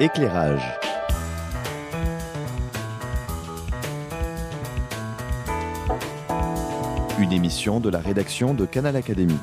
Éclairage. Une émission de la rédaction de Canal Académie.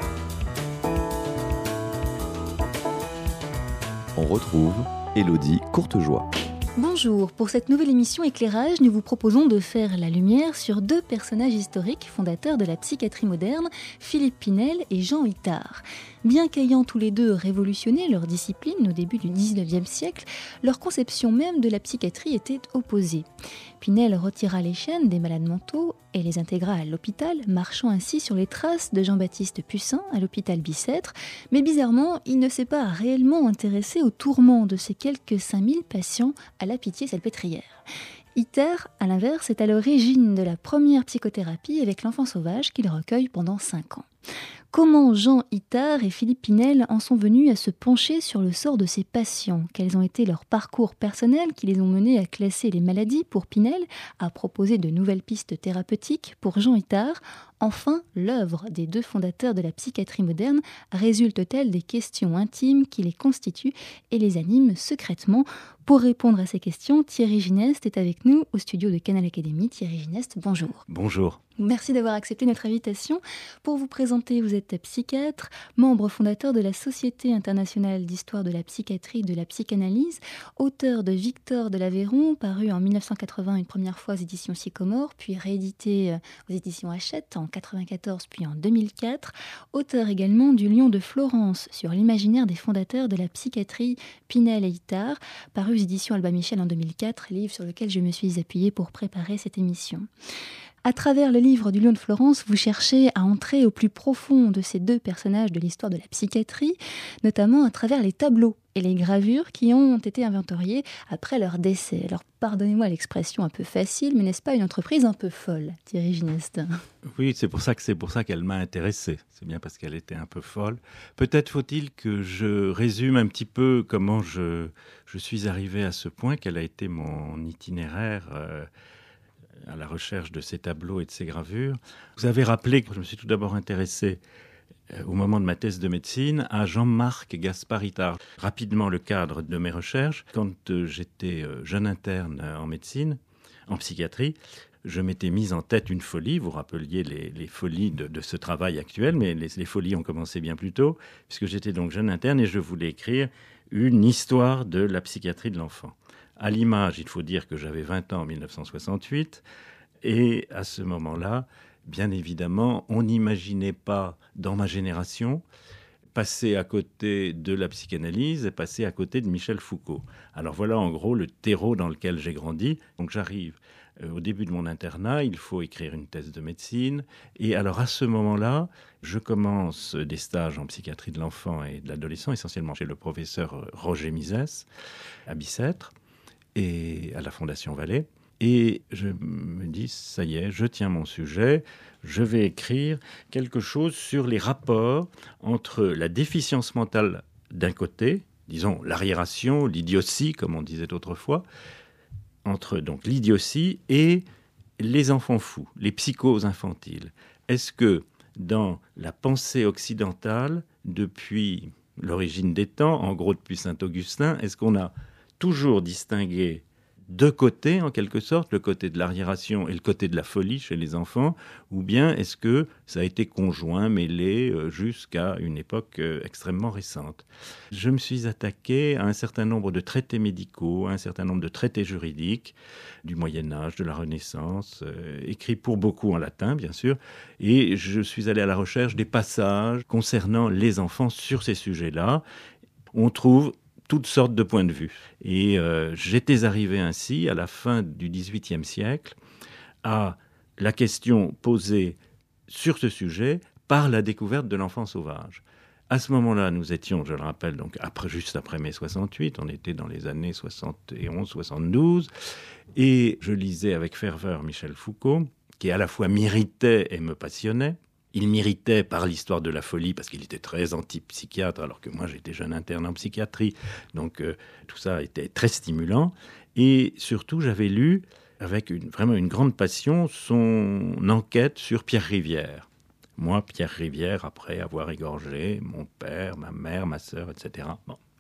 On retrouve Élodie Courtejoie. Bonjour, pour cette nouvelle émission Éclairage, nous vous proposons de faire la lumière sur deux personnages historiques fondateurs de la psychiatrie moderne, Philippe Pinel et Jean Itard. Bien qu'ayant tous les deux révolutionné leur discipline au début du XIXe siècle, leur conception même de la psychiatrie était opposée. Pinel retira les chaînes des malades mentaux et les intégra à l'hôpital, marchant ainsi sur les traces de Jean-Baptiste Pussin à l'hôpital Bicêtre. Mais bizarrement, il ne s'est pas réellement intéressé aux tourments de ces quelques 5000 patients à la Pitié-Salpêtrière. Itard, à l'inverse, est à l'origine de la première psychothérapie avec l'enfant sauvage qu'il recueille pendant 5 ans. Comment Jean Itard et Philippe Pinel en sont venus à se pencher sur le sort de ces patients? Quels ont été leurs parcours personnels qui les ont menés à classer les maladies pour Pinel, à proposer de nouvelles pistes thérapeutiques pour Jean Itard? Enfin, l'œuvre des deux fondateurs de la psychiatrie moderne résulte-t-elle des questions intimes qui les constituent et les animent secrètement? Pour répondre à ces questions, Thierry Gineste est avec nous au studio de Canal Académie. Thierry Gineste, bonjour. Bonjour. Merci d'avoir accepté notre invitation. Pour vous présenter, vous êtes psychiatre, membre fondateur de la Société internationale d'histoire de la psychiatrie et de la psychanalyse, auteur de Victor de l'Aveyron, paru en 1980 une première fois aux éditions Sycomore, puis réédité aux éditions Hachette en 1994 puis en 2004, auteur également du Lion de Florence sur l'imaginaire des fondateurs de la psychiatrie Pinel et Itard, paru aux éditions Albin Michel en 2004, livre sur lequel je me suis appuyée pour préparer cette émission. À travers le livre du Lion de Florence, vous cherchez à entrer au plus profond de ces deux personnages de l'histoire de la psychiatrie, notamment à travers les tableaux et les gravures qui ont été inventoriés après leur décès. Alors pardonnez-moi l'expression un peu facile, mais n'est-ce pas une entreprise un peu folle, Thierry Gineste? Oui, c'est pour ça qu'elle m'a intéressé. C'est bien parce qu'elle était un peu folle. Peut-être faut-il que je résume un petit peu comment je suis arrivé à ce point, quel a été mon itinéraire à la recherche de ces tableaux et de ces gravures. Vous avez rappelé que je me suis tout d'abord intéressé au moment de ma thèse de médecine à Jean-Marc Gaspard Itard. Rapidement, le cadre de mes recherches, quand j'étais jeune interne en médecine, en psychiatrie, je m'étais mis en tête une folie. Vous rappeliez les folies de ce travail actuel, mais les folies ont commencé bien plus tôt, puisque j'étais donc jeune interne et je voulais écrire une histoire de la psychiatrie de l'enfant. À l'image, il faut dire que j'avais 20 ans en 1968, et à ce moment-là, bien évidemment, on n'imaginait pas, dans ma génération, passer à côté de la psychanalyse et passer à côté de Michel Foucault. Alors voilà en gros le terreau dans lequel j'ai grandi. Donc j'arrive au début de mon internat, il faut écrire une thèse de médecine. Et alors à ce moment-là, je commence des stages en psychiatrie de l'enfant et de l'adolescent, essentiellement chez le professeur Roger Misès, à Bicêtre, et à la Fondation Vallée. Et je me dis, ça y est, je tiens mon sujet, je vais écrire quelque chose sur les rapports entre la déficience mentale d'un côté, disons l'arriération, l'idiotie, comme on disait autrefois, entre donc l'idiotie et les enfants fous, les psychoses infantiles. Est-ce que dans la pensée occidentale, depuis l'origine des temps, en gros depuis Saint-Augustin, est-ce qu'on a toujours distingué deux côtés, en quelque sorte, le côté de l'arriération et le côté de la folie chez les enfants, ou bien est-ce que ça a été conjoint, mêlé, jusqu'à une époque extrêmement récente? Je me suis attaqué à un certain nombre de traités médicaux, à un certain nombre de traités juridiques du Moyen-Âge, de la Renaissance, écrits pour beaucoup en latin, bien sûr, et je suis allé à la recherche des passages concernant les enfants sur ces sujets-là. On trouve toutes sortes de points de vue. Et j'étais arrivé ainsi, à la fin du XVIIIe siècle, à la question posée sur ce sujet par la découverte de l'enfant sauvage. À ce moment-là, nous étions, je le rappelle, donc juste après mai 68, on était dans les années 71-72, et je lisais avec ferveur Michel Foucault, qui à la fois m'irritait et me passionnait. Il m'irritait par l'histoire de la folie, parce qu'il était très anti-psychiatre, alors que moi j'étais jeune interne en psychiatrie. Donc tout ça était très stimulant. Et surtout, j'avais lu, avec vraiment une grande passion, son enquête sur Pierre Rivière. Moi, Pierre Rivière, après avoir égorgé mon père, ma mère, ma sœur, etc. Bon.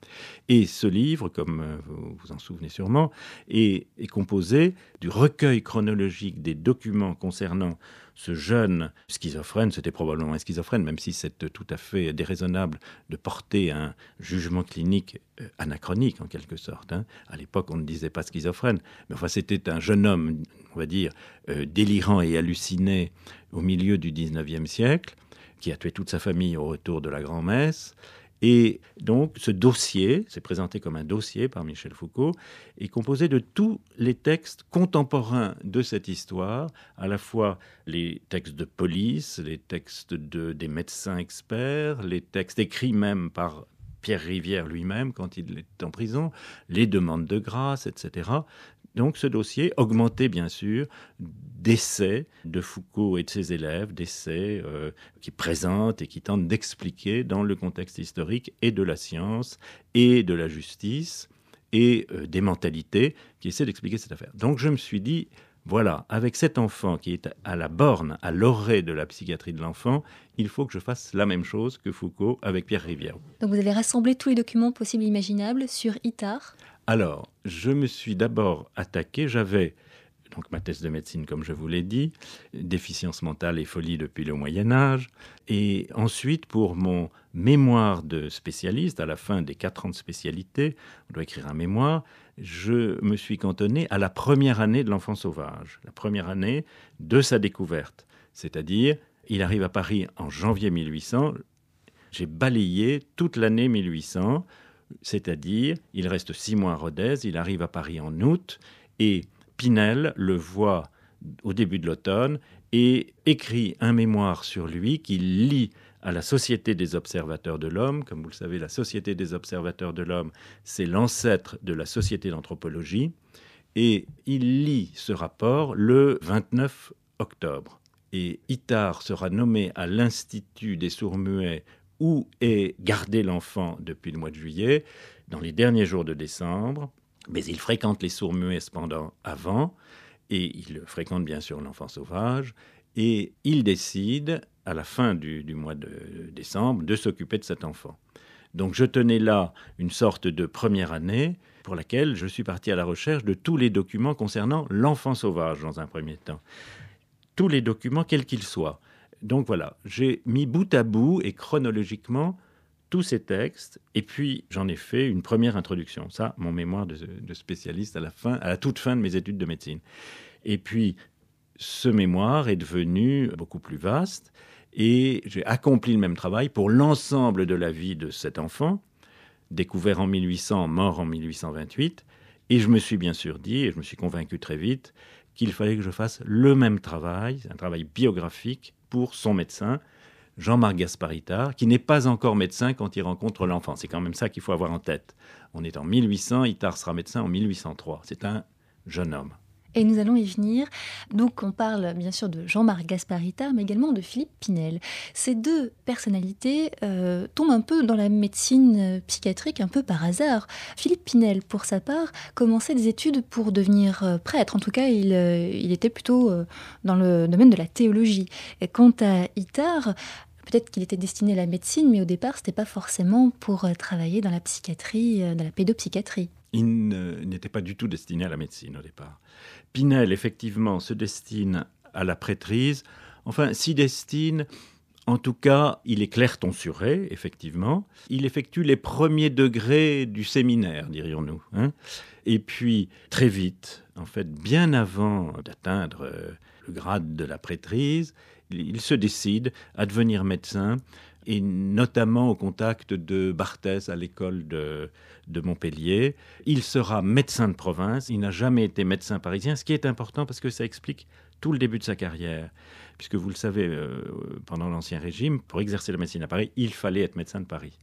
Et ce livre, comme vous vous en souvenez sûrement, est composé du recueil chronologique des documents concernant ce jeune schizophrène. C'était probablement un schizophrène, même si c'est tout à fait déraisonnable de porter un jugement clinique anachronique en quelque sorte. À l'époque, on ne disait pas schizophrène, mais enfin, c'était un jeune homme, on va dire, délirant et halluciné au milieu du 19e siècle, qui a tué toute sa famille au retour de la grand-messe. Et donc, ce dossier, c'est présenté comme un dossier par Michel Foucault, est composé de tous les textes contemporains de cette histoire, à la fois les textes de police, les textes des médecins experts, les textes écrits même par Pierre Rivière lui-même quand il est en prison, les demandes de grâce, etc. Donc ce dossier, augmenté bien sûr d'essais de Foucault et de ses élèves, d'essais qui présentent et qui tentent d'expliquer dans le contexte historique et de la science et de la justice et des mentalités qui essaient d'expliquer cette affaire. Donc je me suis dit, voilà, avec cet enfant qui est à la borne, à l'orée de la psychiatrie de l'enfant, il faut que je fasse la même chose que Foucault avec Pierre Rivière. Donc vous avez rassemblé tous les documents possibles et imaginables sur Itard. Alors, je me suis d'abord attaqué, j'avais donc ma thèse de médecine, comme je vous l'ai dit, déficience mentale et folie depuis le Moyen-Âge, et ensuite pour mon mémoire de spécialiste, à la fin des 4 ans de spécialité, on doit écrire un mémoire, je me suis cantonné à la première année de l'enfant sauvage, la première année de sa découverte, c'est-à-dire, il arrive à Paris en janvier 1800, j'ai balayé toute l'année 1800, c'est-à-dire, il reste 6 mois à Rodez, il arrive à Paris en août, et Pinel le voit au début de l'automne et écrit un mémoire sur lui qu'il lit à la Société des observateurs de l'homme. Comme vous le savez, la Société des observateurs de l'homme, c'est l'ancêtre de la Société d'anthropologie. Et il lit ce rapport le 29 octobre. Et Itard sera nommé à l'Institut des sourds-muets où est gardé l'enfant depuis le mois de juillet, dans les derniers jours de décembre. Mais il fréquente les sourds-muets cependant avant, et il fréquente bien sûr l'enfant sauvage, et il décide, à la fin du mois de décembre, de s'occuper de cet enfant. Donc je tenais là une sorte de première année pour laquelle je suis parti à la recherche de tous les documents concernant l'enfant sauvage dans un premier temps. Tous les documents, quels qu'ils soient. Donc voilà, j'ai mis bout à bout et chronologiquement tous ces textes, et puis j'en ai fait une première introduction. Ça, mon mémoire de spécialiste à la toute fin de mes études de médecine. Et puis, ce mémoire est devenu beaucoup plus vaste, et j'ai accompli le même travail pour l'ensemble de la vie de cet enfant, découvert en 1800, mort en 1828, et je me suis bien sûr dit, et je me suis convaincu très vite, qu'il fallait que je fasse le même travail, un travail biographique pour son médecin, Jean-Marc Gasparitard, qui n'est pas encore médecin quand il rencontre l'enfant. C'est quand même ça qu'il faut avoir en tête. On est en 1800, Itard sera médecin en 1803. C'est un jeune homme. Et nous allons y venir. Donc on parle bien sûr de Jean-Marc Gasparitard, mais également de Philippe Pinel. Ces 2 personnalités tombent un peu dans la médecine psychiatrique, un peu par hasard. Philippe Pinel, pour sa part, commençait des études pour devenir prêtre. En tout cas, il était plutôt dans le domaine de la théologie. Et quant à Itard, peut-être qu'il était destiné à la médecine, mais au départ, ce n'était pas forcément pour travailler dans la psychiatrie, dans la pédopsychiatrie. Il n'était pas du tout destiné à la médecine au départ. Pinel, effectivement, se destine à la prêtrise. Enfin, s'y destine, en tout cas, il est clerc-tonsuré, effectivement. Il effectue les premiers degrés du séminaire, dirions-nous. Et puis, très vite, en fait, bien avant d'atteindre le grade de la prêtrise, il se décide à devenir médecin, et notamment au contact de Barthès à l'école de Montpellier. Il sera médecin de province, il n'a jamais été médecin parisien, ce qui est important parce que ça explique tout le début de sa carrière. Puisque vous le savez, pendant l'Ancien Régime, pour exercer la médecine à Paris, il fallait être médecin de Paris.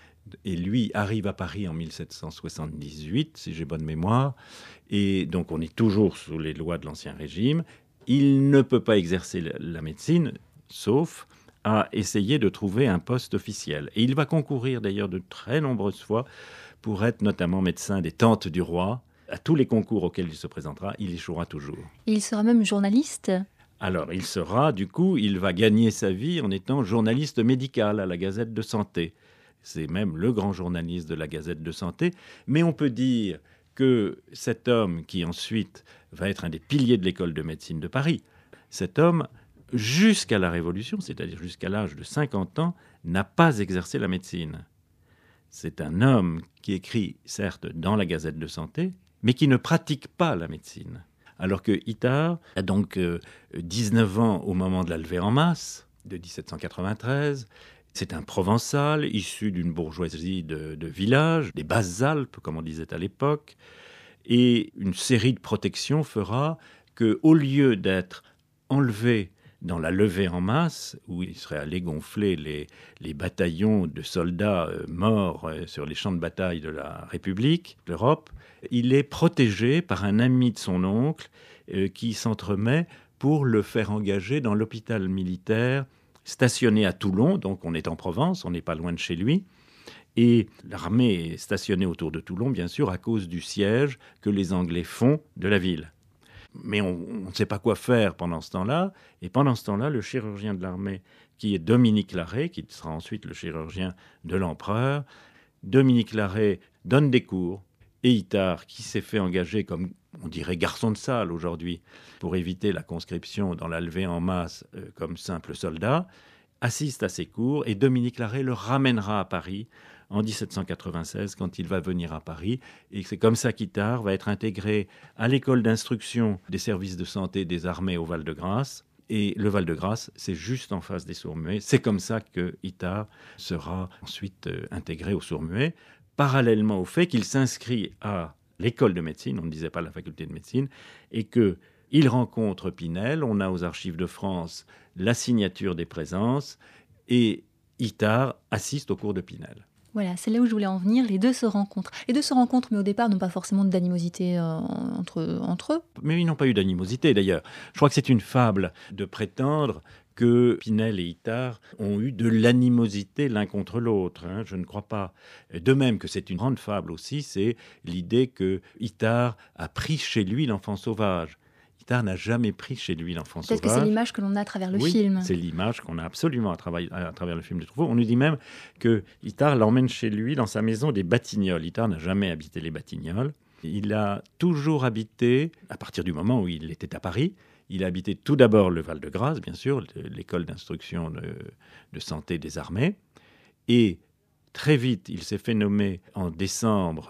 Et lui arrive à Paris en 1778, si j'ai bonne mémoire, et donc on est toujours sous les lois de l'Ancien Régime. Il ne peut pas exercer la médecine, sauf à essayer de trouver un poste officiel. Et il va concourir d'ailleurs de très nombreuses fois pour être notamment médecin des tantes du roi. À tous les concours auxquels il se présentera, il échouera toujours. Et il sera même journaliste. Alors, il va gagner sa vie en étant journaliste médical à la Gazette de Santé. C'est même le grand journaliste de la Gazette de Santé. Mais on peut dire que cet homme, qui ensuite va être un des piliers de l'école de médecine de Paris, cet homme, jusqu'à la Révolution, c'est-à-dire jusqu'à l'âge de 50 ans, n'a pas exercé la médecine. C'est un homme qui écrit, certes, dans la Gazette de Santé, mais qui ne pratique pas la médecine. Alors que Itard a donc 19 ans au moment de la levée en masse de 1793. C'est un Provençal, issu d'une bourgeoisie de village, des Basses-Alpes, comme on disait à l'époque. Et une série de protections fera qu'au lieu d'être enlevé dans la levée en masse, où il serait allé gonfler les bataillons de soldats morts sur les champs de bataille de la République, l'Europe, il est protégé par un ami de son oncle qui s'entremet pour le faire engager dans l'hôpital militaire stationné à Toulon, donc on est en Provence, on n'est pas loin de chez lui. Et l'armée est stationnée autour de Toulon, bien sûr, à cause du siège que les Anglais font de la ville. Mais on ne sait pas quoi faire pendant ce temps-là. Et pendant ce temps-là, le chirurgien de l'armée, qui est Dominique Larrey, qui sera ensuite le chirurgien de l'empereur, Dominique Larrey donne des cours. Et Itard, qui s'est fait engager comme, on dirait, garçon de salle aujourd'hui, pour éviter la conscription dans la levée en masse comme simple soldat, assiste à ces cours et Dominique Larrey le ramènera à Paris en 1796 quand il va venir à Paris. Et c'est comme ça qu'Itard va être intégré à l'école d'instruction des services de santé des armées au Val-de-Grâce. Et le Val-de-Grâce, c'est juste en face des Sourds-Muets. C'est comme ça que Itard sera ensuite intégré aux Sourds-Muets, parallèlement au fait qu'il s'inscrit à l'école de médecine, on ne disait pas la faculté de médecine, et qu'il rencontre Pinel. On a aux Archives de France la signature des présences, et Itard assiste au cours de Pinel. Voilà, c'est là où je voulais en venir. Les deux se rencontrent. Les deux se rencontrent, mais au départ, n'ont pas forcément d'animosité entre eux. Mais ils n'ont pas eu d'animosité, d'ailleurs. Je crois que c'est une fable de prétendre que Pinel et Itard ont eu de l'animosité l'un contre l'autre. Je ne crois pas. De même que c'est une grande fable aussi, c'est l'idée que Itard a pris chez lui l'enfant sauvage. Itard n'a jamais pris chez lui l'enfant sauvage. Peut-être que c'est l'image que l'on a à travers le film. Oui, c'est l'image qu'on a absolument à travers le film de Truffaut. On nous dit même que Itard l'emmène chez lui dans sa maison des Batignolles. Itard n'a jamais habité les Batignolles. Il a toujours habité, à partir du moment où il était à Paris, il a habité tout d'abord le Val-de-Grâce, bien sûr, l'école d'instruction de santé des armées. Et très vite, il s'est fait nommer en décembre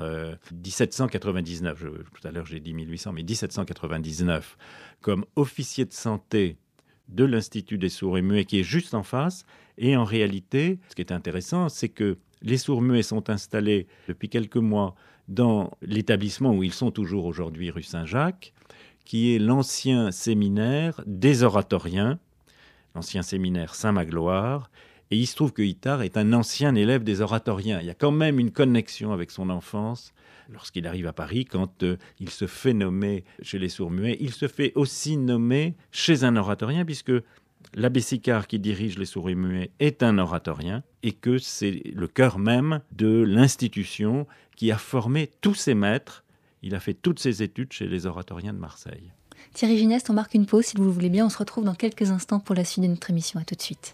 1799, tout à l'heure j'ai dit 1800, mais 1799, comme officier de santé de l'Institut des sourds et muets, qui est juste en face. Et en réalité, ce qui est intéressant, c'est que les sourds muets sont installés depuis quelques mois dans l'établissement où ils sont toujours aujourd'hui, rue Saint-Jacques, qui est l'ancien séminaire des oratoriens, l'ancien séminaire Saint-Magloire. Et il se trouve que Itard est un ancien élève des oratoriens. Il y a quand même une connexion avec son enfance lorsqu'il arrive à Paris, quand il se fait nommer chez les sourds-muets. Il se fait aussi nommer chez un oratorien, puisque l'abbé Sicard, qui dirige les sourds-muets, est un oratorien, et que c'est le cœur même de l'institution qui a formé tous ses maîtres. Il a fait toutes ses études chez les oratoriens de Marseille. Thierry Gineste, on marque une pause, si vous le voulez bien. On se retrouve dans quelques instants pour la suite de notre émission. À tout de suite.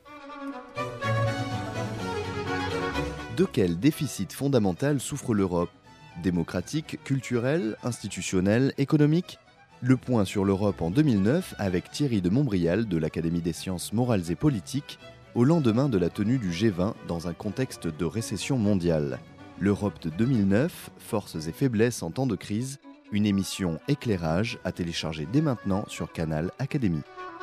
De quel déficit fondamental souffre l'Europe ? Démocratique, culturel, institutionnel, économique ? Le point sur l'Europe en 2009 avec Thierry de Montbrial de l'Académie des sciences morales et politiques, au lendemain de la tenue du G20 dans un contexte de récession mondiale. L'Europe de 2009, forces et faiblesses en temps de crise, une émission éclairage à télécharger dès maintenant sur Canal Académie.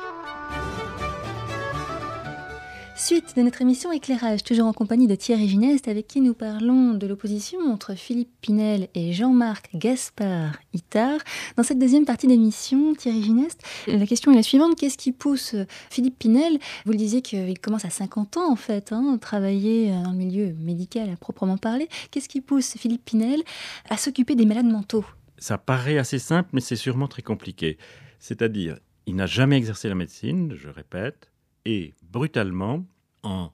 Suite de notre émission Éclairage, toujours en compagnie de Thierry Gineste, avec qui nous parlons de l'opposition entre Philippe Pinel et Jean-Marc Gaspard Itard. Dans cette deuxième partie d'émission, Thierry Gineste, la question est la suivante. Qu'est-ce qui pousse Philippe Pinel ? Vous le disiez qu'il commence à 50 ans, en fait, travailler dans le milieu médical à proprement parler. Qu'est-ce qui pousse Philippe Pinel à s'occuper des malades mentaux ? Ça paraît assez simple, mais c'est sûrement très compliqué. C'est-à-dire, il n'a jamais exercé la médecine, je répète, et brutalement, en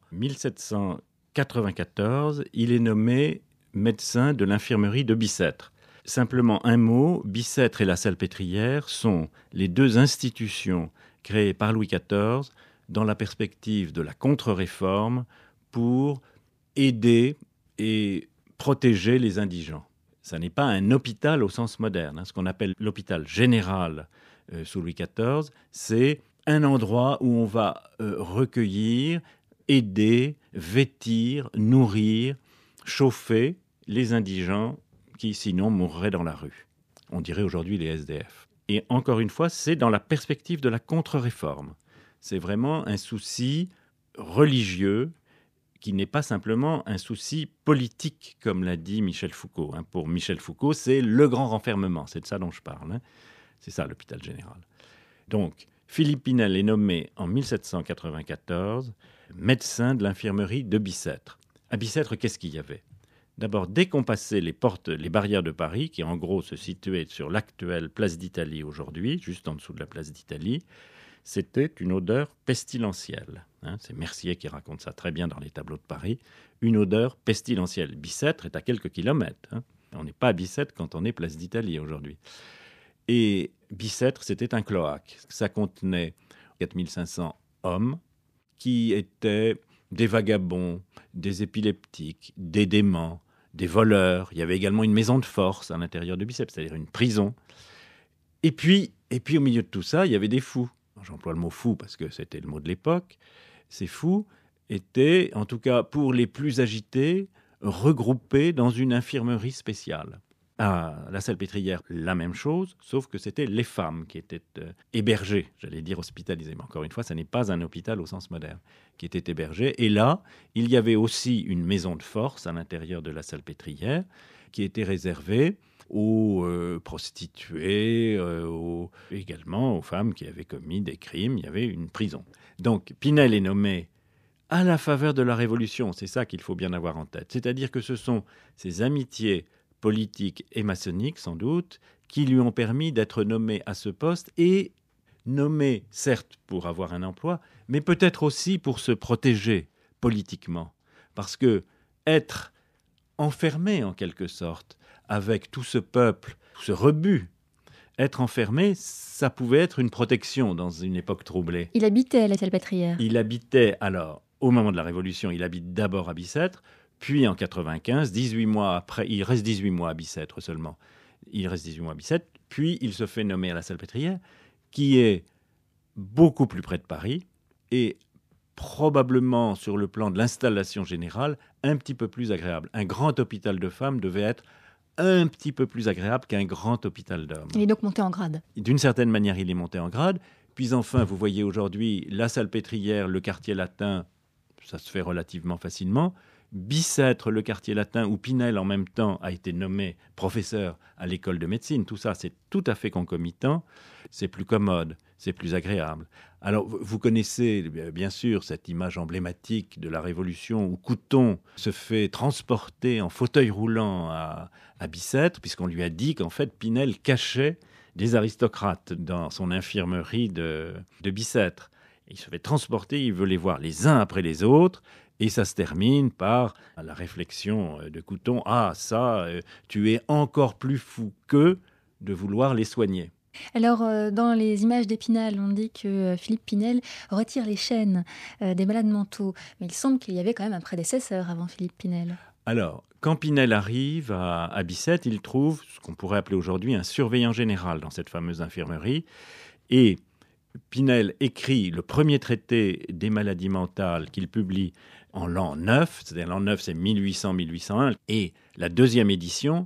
1794, il est nommé médecin de l'infirmerie de Bicêtre. Simplement un mot, Bicêtre et la Salpêtrière sont les deux institutions créées par Louis XIV dans la perspective de la contre-réforme pour aider et protéger les indigents. Ça n'est pas un hôpital au sens moderne. Ce qu'on appelle l'hôpital général sous Louis XIV, c'est un endroit où on va recueillir, aider, vêtir, nourrir, chauffer les indigents qui sinon mourraient dans la rue. On dirait aujourd'hui les SDF. Et encore une fois, c'est dans la perspective de la contre-réforme. C'est vraiment un souci religieux qui n'est pas simplement un souci politique, comme l'a dit Michel Foucault. Pour Michel Foucault, c'est le grand renfermement, c'est de ça dont je parle. C'est ça l'hôpital général. Donc, Philippe Pinel est nommé en 1794 médecin de l'infirmerie de Bicêtre. À Bicêtre, qu'est-ce qu'il y avait ? D'abord, dès qu'on passait les barrières de Paris, qui en gros se situaient sur l'actuelle place d'Italie aujourd'hui, juste en dessous de la place d'Italie, c'était une odeur pestilentielle. C'est Mercier qui raconte ça très bien dans les tableaux de Paris. Une odeur pestilentielle. Bicêtre est à quelques kilomètres. On n'est pas à Bicêtre quand on est place d'Italie aujourd'hui. Et Bicêtre, c'était un cloaque. Ça contenait 4500 hommes qui étaient des vagabonds, des épileptiques, des déments, des voleurs. Il y avait également une maison de force à l'intérieur de Bicêtre, c'est-à-dire une prison. Et puis, au milieu de tout ça, il y avait des fous. J'emploie le mot fou parce que c'était le mot de l'époque. Ces fous étaient, en tout cas pour les plus agités, regroupés dans une infirmerie spéciale. À la Salpêtrière, la même chose, sauf que c'était les femmes qui étaient hébergées, j'allais dire hospitalisées. Mais encore une fois, ça n'est pas un hôpital au sens moderne, qui étaient hébergées. Et là, il y avait aussi une maison de force à l'intérieur de la Salpêtrière qui était réservée aux prostituées, également aux femmes qui avaient commis des crimes. Il y avait une prison. Donc, Pinel est nommé à la faveur de la Révolution. C'est ça qu'il faut bien avoir en tête. C'est-à-dire que ce sont ces amitiés politiques et maçonniques, sans doute, qui lui ont permis d'être nommé à ce poste et nommé, certes, pour avoir un emploi, mais peut-être aussi pour se protéger politiquement. Parce que être enfermé, en quelque sorte, avec tout ce peuple, ce rebut, être enfermé, ça pouvait être une protection dans une époque troublée. Il habitait à la Salpêtrière. Il habitait, alors, au moment de la Révolution, il habite d'abord à Bicêtre, puis en 95, 18 mois après, il reste 18 mois à Bicêtre seulement. Il reste 18 mois à Bicêtre, puis il se fait nommer à la Salpêtrière, qui est beaucoup plus près de Paris et probablement, sur le plan de l'installation générale, un petit peu plus agréable. Un grand hôpital de femmes devait être un petit peu plus agréable qu'un grand hôpital d'hommes. Il est donc monté en grade. D'une certaine manière, il est monté en grade. Puis enfin, vous voyez aujourd'hui la Salpêtrière, le quartier latin, ça se fait relativement facilement. Bicêtre, le quartier latin, où Pinel, en même temps, a été nommé professeur à l'école de médecine. Tout ça, c'est tout à fait concomitant. C'est plus commode, c'est plus agréable. Alors, vous connaissez, bien sûr, cette image emblématique de la Révolution où Couthon se fait transporter en fauteuil roulant à Bicêtre, puisqu'on lui a dit qu'en fait, Pinel cachait des aristocrates dans son infirmerie de Bicêtre. Il se fait transporter, il veut les voir les uns après les autres. Et ça se termine par la réflexion de Couthon. « Ah, ça, tu es encore plus fou qu'eux de vouloir les soigner. » Alors, dans les images d'Épinal, on dit que Philippe Pinel retire les chaînes des malades mentaux. Mais il semble qu'il y avait quand même un prédécesseur avant Philippe Pinel. Alors, quand Pinel arrive à Bicêtre, il trouve ce qu'on pourrait appeler aujourd'hui un surveillant général dans cette fameuse infirmerie. Et Pinel écrit le premier traité des maladies mentales qu'il publie en l'an 9, c'est-à-dire l'an 9 c'est 1800-1801, et la deuxième édition,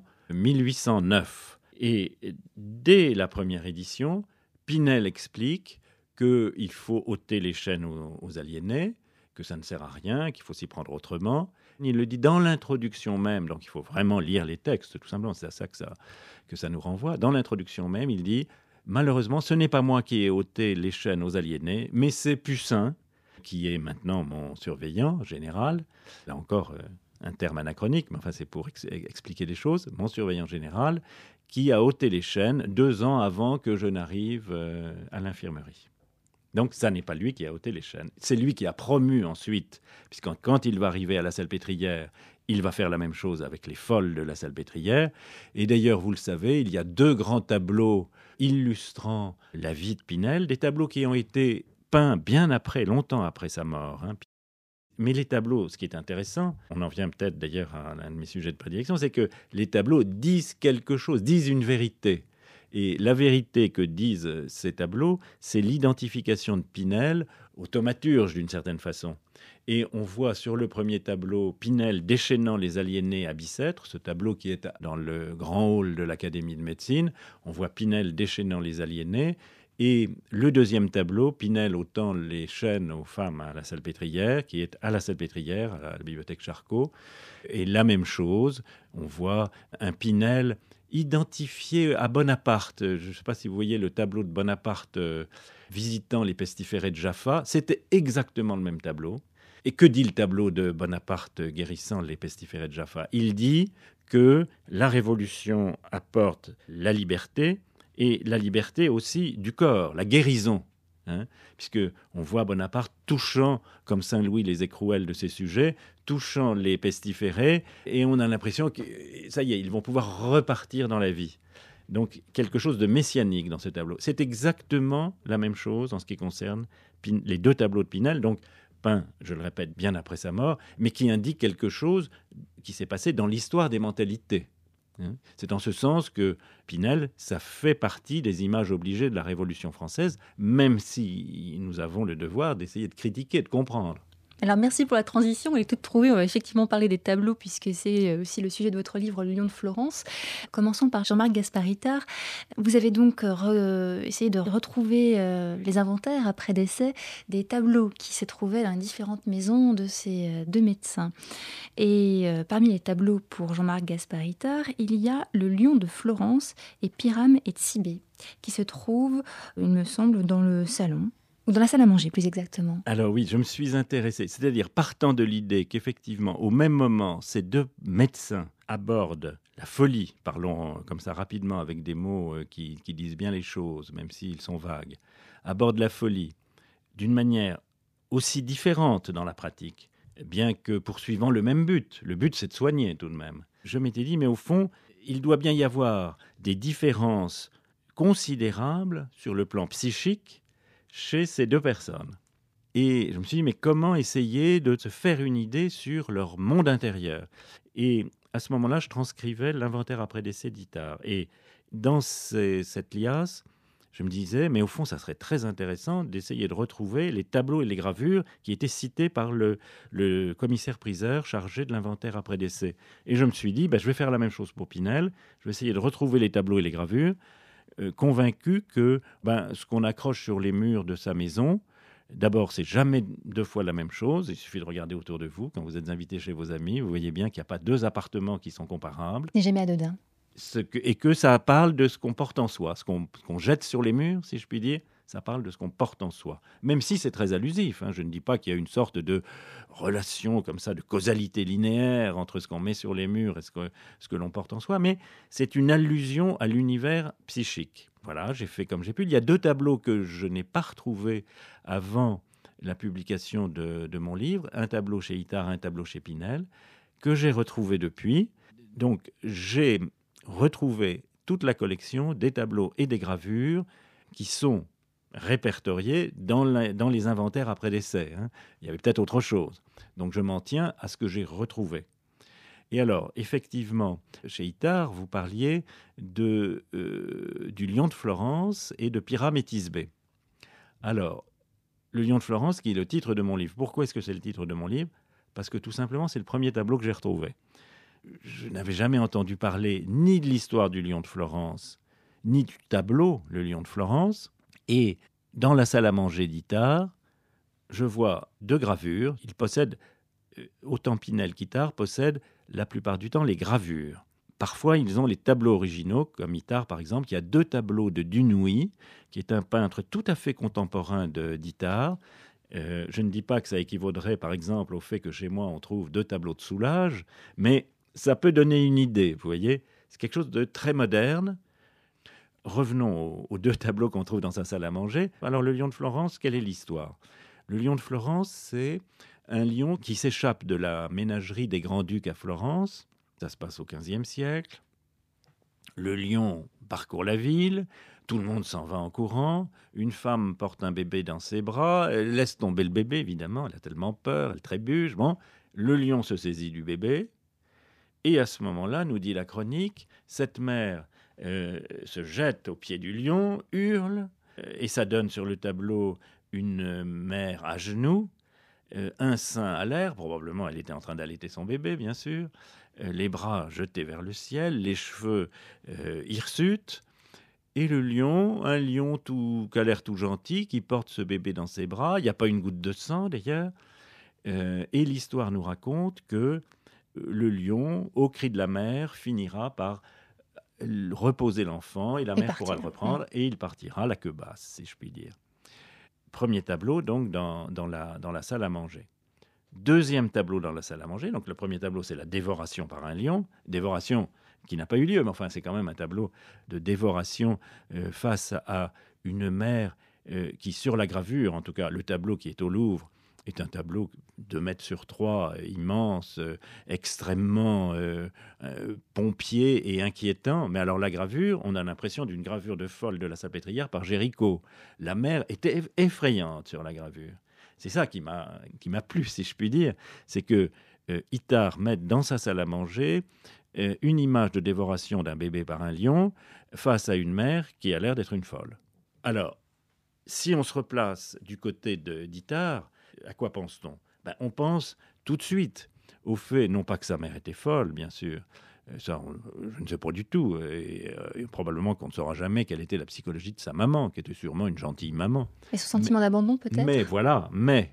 1809. Et dès la première édition, Pinel explique qu'il faut ôter les chaînes aux aliénés, que ça ne sert à rien, qu'il faut s'y prendre autrement. Il le dit dans l'introduction même, donc il faut vraiment lire les textes, tout simplement, c'est à ça que ça nous renvoie. Dans l'introduction même, il dit « Malheureusement, ce n'est pas moi qui ai ôté les chaînes aux aliénés, mais c'est Pussin, qui est maintenant mon surveillant général. » Là encore, un terme anachronique, mais enfin c'est pour expliquer des choses. Mon surveillant général, qui a ôté les chaînes 2 ans avant que je n'arrive à l'infirmerie. Donc, ça n'est pas lui qui a ôté les chaînes. C'est lui qui a promu ensuite, puisque quand il va arriver à la Salpêtrière, il va faire la même chose avec les folles de la Salpêtrière. Et d'ailleurs, vous le savez, il y a 2 grands tableaux illustrant la vie de Pinel, des tableaux qui ont été peints bien après, longtemps après sa mort. Mais les tableaux, ce qui est intéressant, on en vient peut-être d'ailleurs à un de mes sujets de prédilection, c'est que les tableaux disent quelque chose, disent une vérité. Et la vérité que disent ces tableaux, c'est l'identification de Pinel au thaumaturge d'une certaine façon. Et on voit sur le premier tableau Pinel déchaînant les aliénés à Bicêtre, ce tableau qui est dans le grand hall de l'Académie de médecine. On voit Pinel déchaînant les aliénés. Et le deuxième tableau, Pinel ôtant les chaînes aux femmes à la Salpêtrière, qui est à la Salpêtrière, à la bibliothèque Charcot. Et la même chose, on voit un Pinel identifié à Bonaparte. Je ne sais pas si vous voyez le tableau de Bonaparte visitant les pestiférés de Jaffa. C'était exactement le même tableau. Et que dit le tableau de Bonaparte guérissant les pestiférés de Jaffa ? Il dit que la Révolution apporte la liberté, et la liberté aussi du corps, la guérison. Puisque on voit Bonaparte touchant, comme Saint-Louis les écrouelles de ses sujets, touchant les pestiférés, et on a l'impression que ça y est, ils vont pouvoir repartir dans la vie. Donc quelque chose de messianique dans ce tableau. C'est exactement la même chose en ce qui concerne les deux tableaux de Pinel, donc peint, je le répète, bien après sa mort, mais qui indique quelque chose qui s'est passé dans l'histoire des mentalités. C'est en ce sens que Pinel, ça fait partie des images obligées de la Révolution française, même si nous avons le devoir d'essayer de critiquer, de comprendre. Alors merci pour la transition, elle est toute trouvée. On va effectivement parler des tableaux puisque c'est aussi le sujet de votre livre Le Lion de Florence. Commençons par Jean-Marc Gaspard-Itard. Vous avez donc essayé de retrouver les inventaires après décès des tableaux qui se trouvaient dans les différentes maisons de ces deux médecins. Et parmi les tableaux pour Jean-Marc Gaspard-Itard, il y a Le Lion de Florence et Pyrame et Tibée qui se trouvent, il me semble, dans le salon. Ou dans la salle à manger, plus exactement. Alors oui, je me suis intéressé, c'est-à-dire partant de l'idée qu'effectivement, au même moment, ces deux médecins abordent la folie, parlons comme ça rapidement avec des mots qui disent bien les choses, même s'ils sont vagues, abordent la folie d'une manière aussi différente dans la pratique, bien que poursuivant le même but. Le but, c'est de soigner tout de même. Je m'étais dit, mais au fond, il doit bien y avoir des différences considérables sur le plan psychique chez ces deux personnes. Et je me suis dit, mais comment essayer de se faire une idée sur leur monde intérieur ? Et à ce moment-là, je transcrivais l'inventaire après décès d'Itard. Et dans cette liasse, je me disais, mais au fond, ça serait très intéressant d'essayer de retrouver les tableaux et les gravures qui étaient cités par le commissaire-priseur chargé de l'inventaire après décès. Et je me suis dit, je vais faire la même chose pour Pinel. Je vais essayer de retrouver les tableaux et les gravures, convaincu que ce qu'on accroche sur les murs de sa maison, d'abord, c'est jamais deux fois la même chose. Il suffit de regarder autour de vous. Quand vous êtes invité chez vos amis, vous voyez bien qu'il n'y a pas deux appartements qui sont comparables. N'est jamais à deux d'un. Et que ça parle de ce qu'on porte en soi, ce qu'on jette sur les murs, si je puis dire. Ça parle de ce qu'on porte en soi. Même si c'est très allusif. Je ne dis pas qu'il y a une sorte de relation comme ça, de causalité linéaire entre ce qu'on met sur les murs et ce que l'on porte en soi, mais c'est une allusion à l'univers psychique. Voilà, j'ai fait comme j'ai pu. Il y a deux tableaux que je n'ai pas retrouvés avant la publication de mon livre. Un tableau chez Itard, un tableau chez Pinel, que j'ai retrouvé depuis. Donc, j'ai retrouvé toute la collection des tableaux et des gravures qui sont répertoriés dans les inventaires après décès. Il y avait peut-être autre chose. Donc je m'en tiens à ce que j'ai retrouvé. Et alors, effectivement, chez Itard, vous parliez du Lion de Florence et de Pyrame et Thisbé. Alors, le Lion de Florence, qui est le titre de mon livre. Pourquoi est-ce que c'est le titre de mon livre ? Parce que tout simplement, c'est le premier tableau que j'ai retrouvé. Je n'avais jamais entendu parler ni de l'histoire du Lion de Florence, ni du tableau, le Lion de Florence. Et dans la salle à manger d'Itard, je vois deux gravures. Il possède, autant Pinel qu'Itard possèdent la plupart du temps les gravures. Parfois, ils ont les tableaux originaux, comme Itard par exemple, qui a deux tableaux de Dunoui, qui est un peintre tout à fait contemporain d'Itard. Je ne dis pas que ça équivaudrait par exemple au fait que chez moi on trouve deux tableaux de Soulages, mais ça peut donner une idée, vous voyez. C'est quelque chose de très moderne. Revenons aux deux tableaux qu'on trouve dans sa salle à manger. Alors, le Lion de Florence, quelle est l'histoire ? Le Lion de Florence, c'est un lion qui s'échappe de la ménagerie des Grands-Ducs à Florence. Ça se passe au XVe siècle. Le lion parcourt la ville, tout le monde s'en va en courant, une femme porte un bébé dans ses bras, elle laisse tomber le bébé, évidemment, elle a tellement peur, elle trébuche, bon, le lion se saisit du bébé, et à ce moment-là, nous dit la chronique, cette mère se jette aux pieds du lion, hurle, et ça donne sur le tableau une mère à genoux, un sein à l'air, probablement elle était en train d'allaiter son bébé, bien sûr, les bras jetés vers le ciel, les cheveux hirsutes, et le lion, un lion qui a l'air tout gentil, qui porte ce bébé dans ses bras, il n'y a pas une goutte de sang d'ailleurs, et l'histoire nous raconte que le lion, au cri de la mère, finira par reposer l'enfant, et la mère pourra le reprendre, et il partira la queue basse, si je puis dire. Premier tableau, donc, dans la salle à manger. Deuxième tableau dans la salle à manger. Donc, le premier tableau, c'est la dévoration par un lion. Dévoration qui n'a pas eu lieu, mais enfin, c'est quand même un tableau de dévoration face à une mère qui, sur la gravure, en tout cas, le tableau qui est au Louvre, est un tableau de 2 mètres sur 3, immense, extrêmement pompier et inquiétant. Mais alors la gravure, on a l'impression d'une gravure de folle de la Salpêtrière par Géricault. La mer était effrayante sur la gravure. C'est ça qui m'a plu, si je puis dire. C'est que Itard met dans sa salle à manger une image de dévoration d'un bébé par un lion face à une mère qui a l'air d'être une folle. Alors, si on se replace du côté d'Itard, à quoi pense-t-on ? On pense tout de suite au fait, non pas que sa mère était folle, bien sûr, ça je ne sais pas du tout, et probablement qu'on ne saura jamais quelle était la psychologie de sa maman, qui était sûrement une gentille maman. Et son sentiment d'abandon peut-être ? Mais voilà, mais,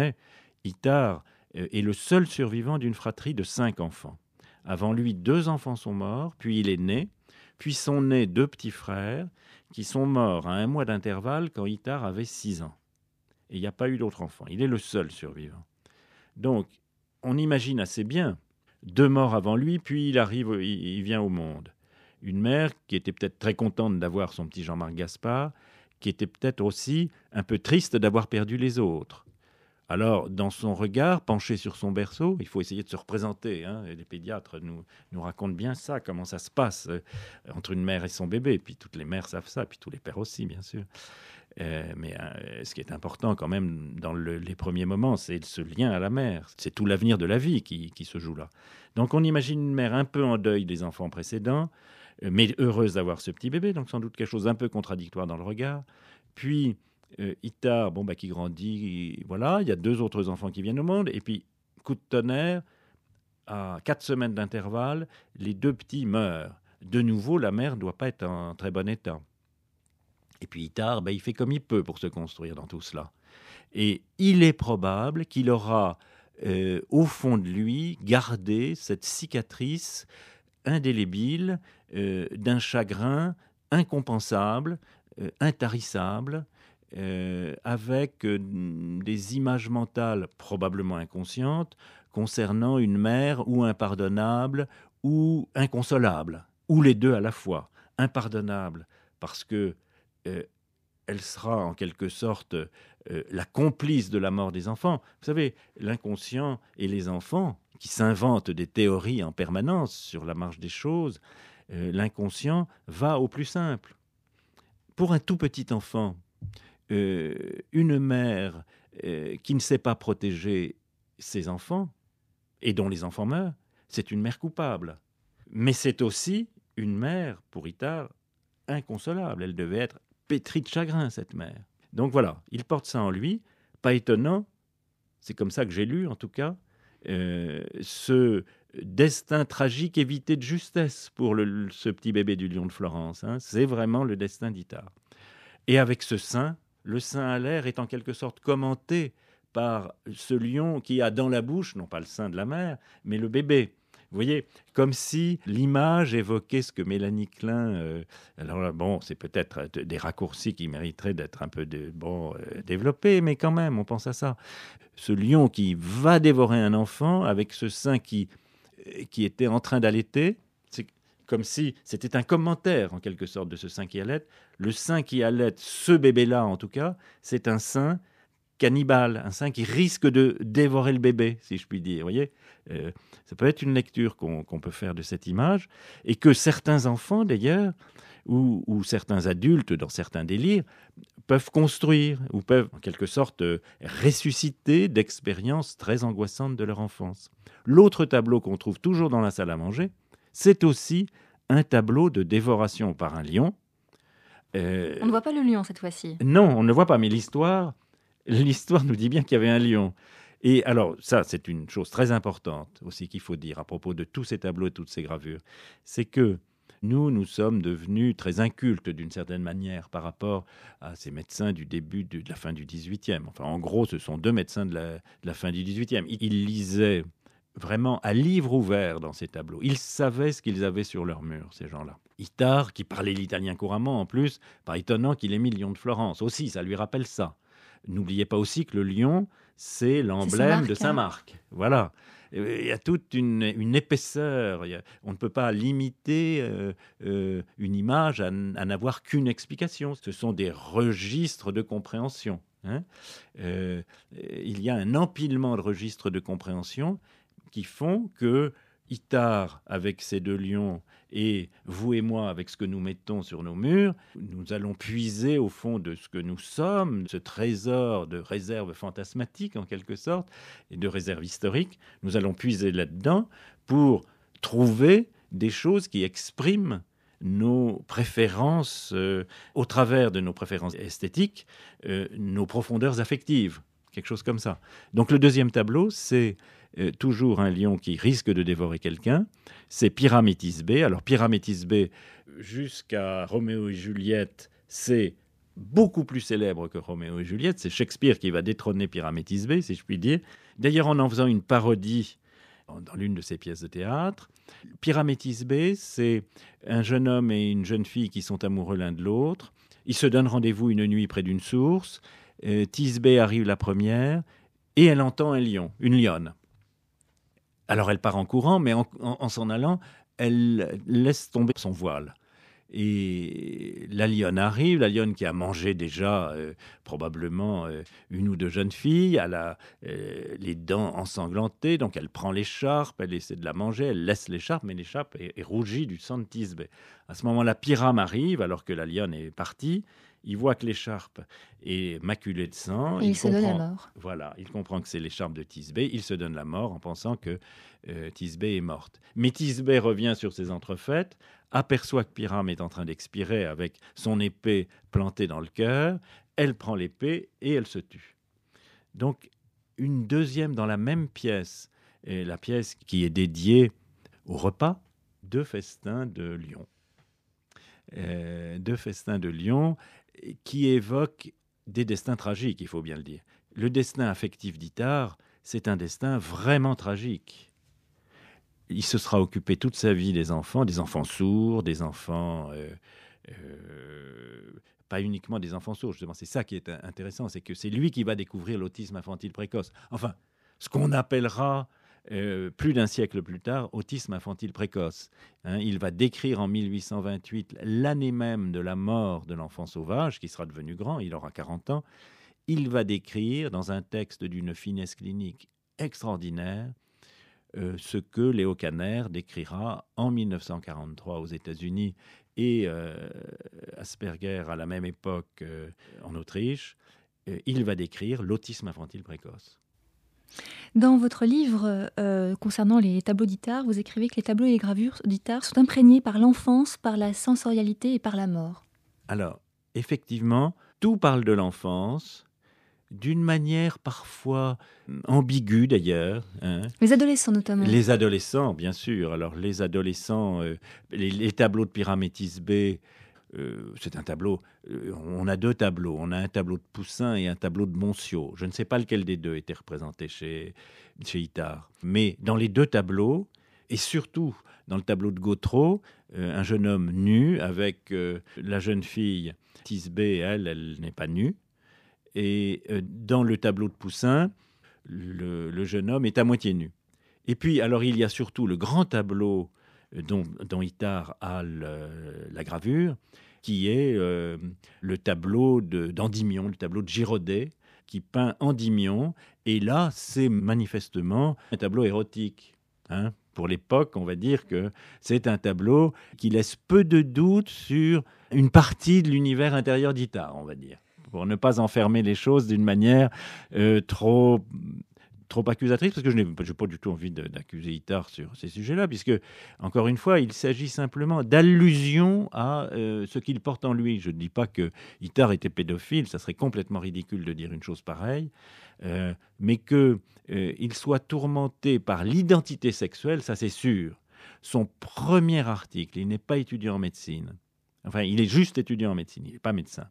Itard est le seul survivant d'une fratrie de 5 enfants. Avant lui, 2 enfants sont morts, puis il est né, puis sont nés 2 petits frères qui sont morts à 1 mois d'intervalle quand Itard avait 6 ans. Et il n'y a pas eu d'autre enfant. Il est le seul survivant. Donc, on imagine assez bien 2 morts avant lui, puis il vient au monde. Une mère qui était peut-être très contente d'avoir son petit Jean-Marc Gaspard, qui était peut-être aussi un peu triste d'avoir perdu les autres. Alors, dans son regard, penché sur son berceau, il faut essayer de se représenter. Les pédiatres nous racontent bien ça, comment ça se passe entre une mère et son bébé. Puis toutes les mères savent ça, puis tous les pères aussi, bien sûr. Mais ce qui est important quand même dans les premiers moments, c'est ce lien à la mère. C'est tout l'avenir de la vie qui se joue là. Donc on imagine une mère un peu en deuil des enfants précédents, mais heureuse d'avoir ce petit bébé, donc sans doute quelque chose d'un peu contradictoire dans le regard. Puis Itard, qui grandit, voilà, il y a 2 autres enfants qui viennent au monde, et puis coup de tonnerre, à 4 semaines d'intervalle, les 2 petits meurent. De nouveau, la mère ne doit pas être en très bon état. Et puis Itard, il fait comme il peut pour se construire dans tout cela. Et il est probable qu'il aura, au fond de lui, gardé cette cicatrice indélébile d'un chagrin incompensable, intarissable, avec des images mentales probablement inconscientes concernant une mère ou impardonnable ou inconsolable, ou les deux à la fois. Impardonnable parce que elle sera en quelque sorte la complice de la mort des enfants. Vous savez, l'inconscient et les enfants, qui s'inventent des théories en permanence sur la marche des choses, l'inconscient va au plus simple. Pour un tout petit enfant, une mère qui ne sait pas protéger ses enfants, et dont les enfants meurent, c'est une mère coupable. Mais c'est aussi une mère, pour Itard, inconsolable. Elle devait être pétrie de chagrin, cette mère. Donc voilà, il porte ça en lui. Pas étonnant, c'est comme ça que j'ai lu en tout cas, ce destin tragique évité de justesse pour ce petit bébé du lion de Florence. C'est vraiment le destin d'Itard. Et avec ce sein, le sein à l'air est en quelque sorte commenté par ce lion qui a dans la bouche, non pas le sein de la mère, mais le bébé. Vous voyez, comme si l'image évoquait ce que Mélanie Klein... alors là, c'est peut-être des raccourcis qui mériteraient d'être un peu développés, mais quand même, on pense à ça. Ce lion qui va dévorer un enfant avec ce sein qui était en train d'allaiter, c'est comme si c'était un commentaire, en quelque sorte, de ce sein qui allaite. Le sein qui allaite, ce bébé-là, en tout cas, c'est un sein cannibale, un sein qui risque de dévorer le bébé, si je puis dire. Vous voyez, ça peut être une lecture qu'on peut faire de cette image, et que certains enfants, d'ailleurs, où certains adultes, dans certains délires, peuvent construire ou peuvent en quelque sorte ressusciter d'expériences très angoissantes de leur enfance. L'autre tableau qu'on trouve toujours dans la salle à manger, c'est aussi un tableau de dévoration par un lion. On ne voit pas le lion cette fois-ci. Non, on ne le voit pas, mais l'histoire nous dit bien qu'il y avait un lion. Et alors, ça, c'est une chose très importante aussi qu'il faut dire à propos de tous ces tableaux et toutes ces gravures. C'est que nous sommes devenus très incultes d'une certaine manière par rapport à ces médecins du début de la fin du XVIIIe. Enfin, en gros, ce sont deux médecins de la fin du XVIIIe. Ils lisaient vraiment à livre ouvert dans ces tableaux. Ils savaient ce qu'ils avaient sur leur mur, ces gens-là. Itard, qui parlait l'italien couramment en plus, pas étonnant qu'il ait mis le lion de Florence. Aussi, ça lui rappelle ça. N'oubliez pas aussi que le lion, c'est l'emblème de Saint-Marc. Voilà. Il y a toute une épaisseur. On ne peut pas limiter une image à n'avoir qu'une explication. Ce sont des registres de compréhension. Il y a un empilement de registres de compréhension qui font que Itard, avec ses deux lions, et vous et moi, avec ce que nous mettons sur nos murs, nous allons puiser au fond de ce que nous sommes, ce trésor de réserve fantasmatique en quelque sorte, et de réserve historique. Nous allons puiser là-dedans pour trouver des choses qui expriment nos préférences, au travers de nos préférences esthétiques, nos profondeurs affectives, quelque chose comme ça. Donc le deuxième tableau, c'est toujours un lion qui risque de dévorer quelqu'un, c'est Pyramétis B. Alors Pyramétis B, jusqu'à Roméo et Juliette, c'est beaucoup plus célèbre que Roméo et Juliette. C'est Shakespeare qui va détrôner Pyramétis B, si je puis dire. D'ailleurs, en faisant une parodie dans l'une de ses pièces de théâtre, Pyramétis B, c'est un jeune homme et une jeune fille qui sont amoureux l'un de l'autre. Ils se donnent rendez-vous une nuit près d'une source. Thisbé arrive la première et elle entend un lion, une lionne. Alors elle part en courant, mais en s'en allant, elle laisse tomber son voile. Et la lionne arrive, la lionne qui a mangé déjà probablement une ou deux jeunes filles, elle a les dents ensanglantées, donc elle prend l'écharpe, elle essaie de la manger, elle laisse l'écharpe, mais l'écharpe est rougie du sang de Thisbé. À ce moment-là, Pyrame arrive, alors que la lionne est partie. Il voit que l'écharpe est maculée de sang. Et il se donne la mort. Voilà, il comprend que c'est l'écharpe de Thisbé. Il se donne la mort en pensant que Thisbé est morte. Mais Thisbé revient sur ses entrefaites, aperçoit que Pyrame est en train d'expirer avec son épée plantée dans le cœur. Elle prend l'épée et elle se tue. Donc, une deuxième dans la même pièce, et la pièce qui est dédiée au repas, deux festins de Lyon. Deux festins de Lyon qui évoquent des destins tragiques, il faut bien le dire. Le destin affectif d'Itard, c'est un destin vraiment tragique. Il se sera occupé toute sa vie des enfants sourds, des enfants... pas uniquement des enfants sourds, justement. C'est ça qui est intéressant, c'est que c'est lui qui va découvrir l'autisme infantile précoce. Enfin, ce qu'on appellera... plus d'un siècle plus tard, autisme infantile précoce. Il va décrire en 1828, l'année même de la mort de l'enfant sauvage, qui sera devenu grand, il aura 40 ans, il va décrire, dans un texte d'une finesse clinique extraordinaire, ce que Léo Kanner décrira en 1943 aux États-Unis et Asperger à la même époque en Autriche. Il va décrire l'autisme infantile précoce. Dans votre livre concernant les tableaux d'Itard, vous écrivez que les tableaux et les gravures d'Itard sont imprégnés par l'enfance, par la sensorialité et par la mort. Alors, effectivement, tout parle de l'enfance, d'une manière parfois ambiguë d'ailleurs. Les adolescents notamment. Les adolescents, bien sûr. Alors, les adolescents, les tableaux de Pyramétis B, c'est un tableau, on a deux tableaux, on a un tableau de Poussin et un tableau de Monciot. Je ne sais pas lequel des deux était représenté chez Itard. Mais dans les deux tableaux, et surtout dans le tableau de Gautreau, un jeune homme nu avec la jeune fille Thisbé, elle n'est pas nue. Et dans le tableau de Poussin, le jeune homme est à moitié nu. Et puis, alors il y a surtout le grand tableau dont Itard a la gravure, qui est le tableau d'Endymion, le tableau de Girodet, qui peint Endymion. Et là, c'est manifestement un tableau érotique. Pour l'époque, on va dire que c'est un tableau qui laisse peu de doute sur une partie de l'univers intérieur d'Itard, on va dire, pour ne pas enfermer les choses d'une manière trop accusatrice, parce que je n'ai pas du tout envie d'accuser Itard sur ces sujets-là, puisque, encore une fois, il s'agit simplement d'allusion à ce qu'il porte en lui. Je ne dis pas que Itard était pédophile, ça serait complètement ridicule de dire une chose pareille, mais qu'il soit tourmenté par l'identité sexuelle, ça c'est sûr. Son premier article, il n'est pas étudiant en médecine, enfin, il est juste étudiant en médecine, il n'est pas médecin.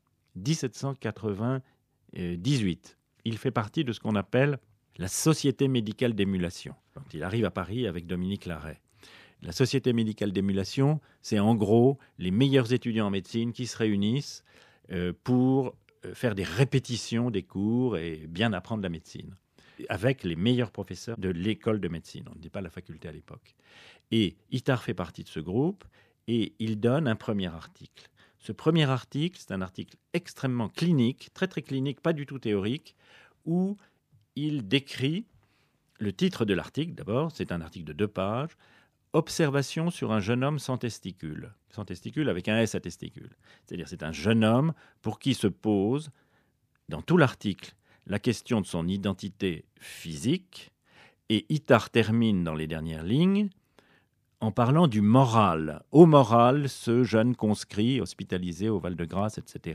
1798, il fait partie de ce qu'on appelle la Société médicale d'émulation. Quand il arrive à Paris avec Dominique Larrey. La Société médicale d'émulation, c'est en gros les meilleurs étudiants en médecine qui se réunissent pour faire des répétitions des cours et bien apprendre la médecine, avec les meilleurs professeurs de l'école de médecine. On ne dit pas la faculté à l'époque. Et Itard fait partie de ce groupe et il donne un premier article. Ce premier article, c'est un article extrêmement clinique, très très clinique, pas du tout théorique, où il décrit, le titre de l'article d'abord, c'est un article de 2 pages, « Observation sur un jeune homme sans testicules ». Sans testicules avec un S à testicules. C'est-à-dire c'est un jeune homme pour qui se pose, dans tout l'article, la question de son identité physique, et Itard termine dans les dernières lignes en parlant du moral. Au moral, ce jeune conscrit, hospitalisé au Val-de-Grâce, etc.,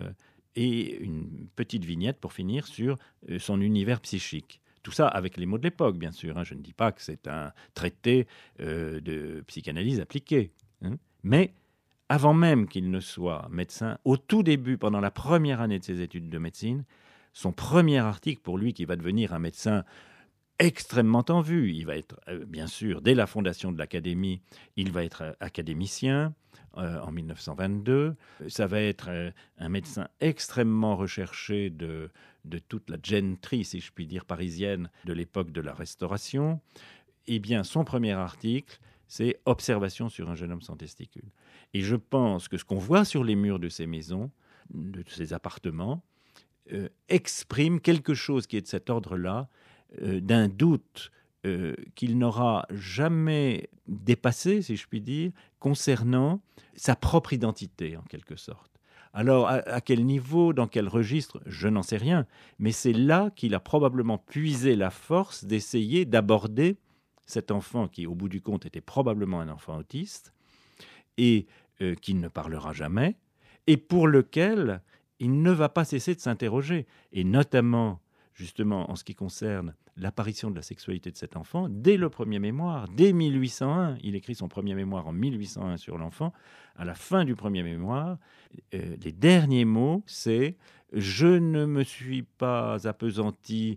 et une petite vignette pour finir sur son univers psychique. Tout ça avec les mots de l'époque, bien sûr. Je ne dis pas que c'est un traité de psychanalyse appliquée. Mais avant même qu'il ne soit médecin, au tout début, pendant la première année de ses études de médecine, son premier article, pour lui qui va devenir un médecin extrêmement en vue, il va être, bien sûr, dès la fondation de l'Académie, il va être académicien, en 1922. Ça va être un médecin extrêmement recherché de toute la gentry, si je puis dire, parisienne de l'époque de la Restauration. Eh bien, son premier article, c'est « Observation sur un jeune homme sans testicules ». Et je pense que ce qu'on voit sur les murs de ces maisons, de ces appartements, exprime quelque chose qui est de cet ordre-là, d'un doute qu'il n'aura jamais dépassé, si je puis dire, concernant sa propre identité, en quelque sorte. Alors, à quel niveau, dans quel registre, je n'en sais rien, mais c'est là qu'il a probablement puisé la force d'essayer d'aborder cet enfant qui, au bout du compte, était probablement un enfant autiste, et qui ne parlera jamais, et pour lequel il ne va pas cesser de s'interroger, et notamment, justement, en ce qui concerne l'apparition de la sexualité de cet enfant, dès le premier mémoire, dès 1801, il écrit son premier mémoire en 1801 sur l'enfant, à la fin du premier mémoire, les derniers mots, c'est « Je ne me suis pas appesanti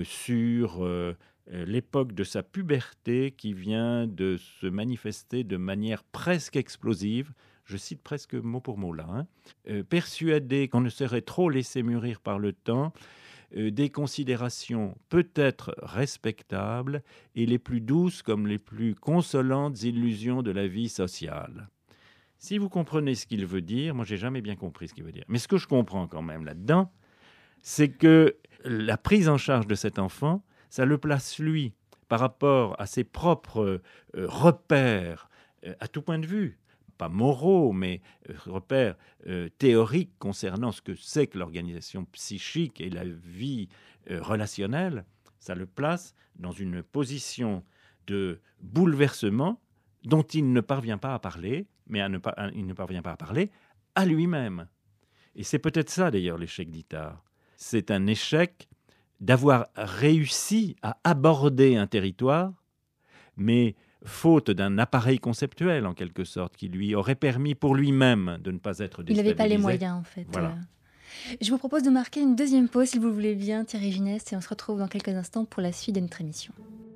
sur l'époque de sa puberté qui vient de se manifester de manière presque explosive ». Je cite presque mot pour mot là, persuadé qu'on ne serait trop laissé mûrir par le temps, des considérations peut-être respectables et les plus douces comme les plus consolantes illusions de la vie sociale. Si vous comprenez ce qu'il veut dire, moi j'ai jamais bien compris ce qu'il veut dire, mais ce que je comprends quand même là-dedans, c'est que la prise en charge de cet enfant, ça le place lui par rapport à ses propres repères à tout point de vue, pas moraux, mais repères théoriques concernant ce que c'est que l'organisation psychique et la vie relationnelle, ça le place dans une position de bouleversement dont il ne parvient pas à parler, mais il ne parvient pas à parler à lui-même. Et c'est peut-être ça d'ailleurs l'échec d'Itard. C'est un échec d'avoir réussi à aborder un territoire, mais faute d'un appareil conceptuel, en quelque sorte, qui lui aurait permis pour lui-même de ne pas être déstabilisé. Il n'avait pas les moyens, en fait. Voilà. Je vous propose de marquer une deuxième pause, si vous le voulez bien, Thierry Gineste, et on se retrouve dans quelques instants pour la suite de notre émission.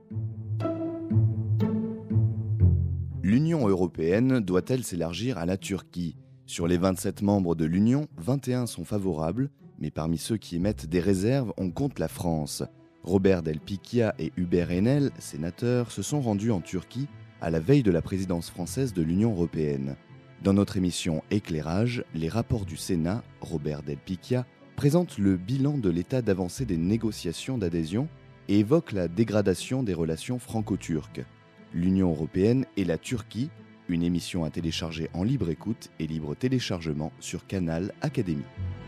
L'Union européenne doit-elle s'élargir à la Turquie ? Sur les 27 membres de l'Union, 21 sont favorables, mais parmi ceux qui émettent des réserves, on compte la France. Robert Del Picchia et Hubert Haenel, sénateurs, se sont rendus en Turquie à la veille de la présidence française de l'Union européenne. Dans notre émission Éclairage, les rapports du Sénat, Robert Del Picchia présente le bilan de l'état d'avancée des négociations d'adhésion et évoque la dégradation des relations franco-turques. l'Union européenne et la Turquie, une émission à télécharger en libre écoute et libre téléchargement sur Canal Académie.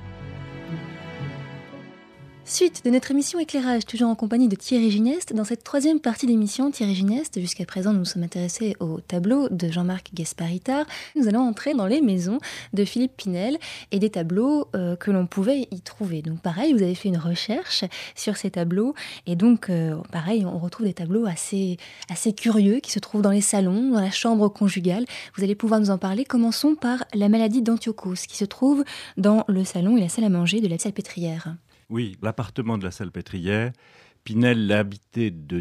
Suite de notre émission Éclairage, toujours en compagnie de Thierry Gineste. Dans cette troisième partie d'émission, Thierry Gineste, jusqu'à présent nous nous sommes intéressés au tableau de Jean-Marc Gasparitar. Nous allons entrer dans les maisons de Philippe Pinel et des tableaux que l'on pouvait y trouver. Donc pareil, vous avez fait une recherche sur ces tableaux et donc pareil, on retrouve des tableaux assez curieux qui se trouvent dans les salons, dans la chambre conjugale. Vous allez pouvoir nous en parler. Commençons par la maladie d'Antiochos qui se trouve dans le salon et la salle à manger de la Salpêtrière. Oui, l'appartement de la Salpêtrière, Pinel l'a habité de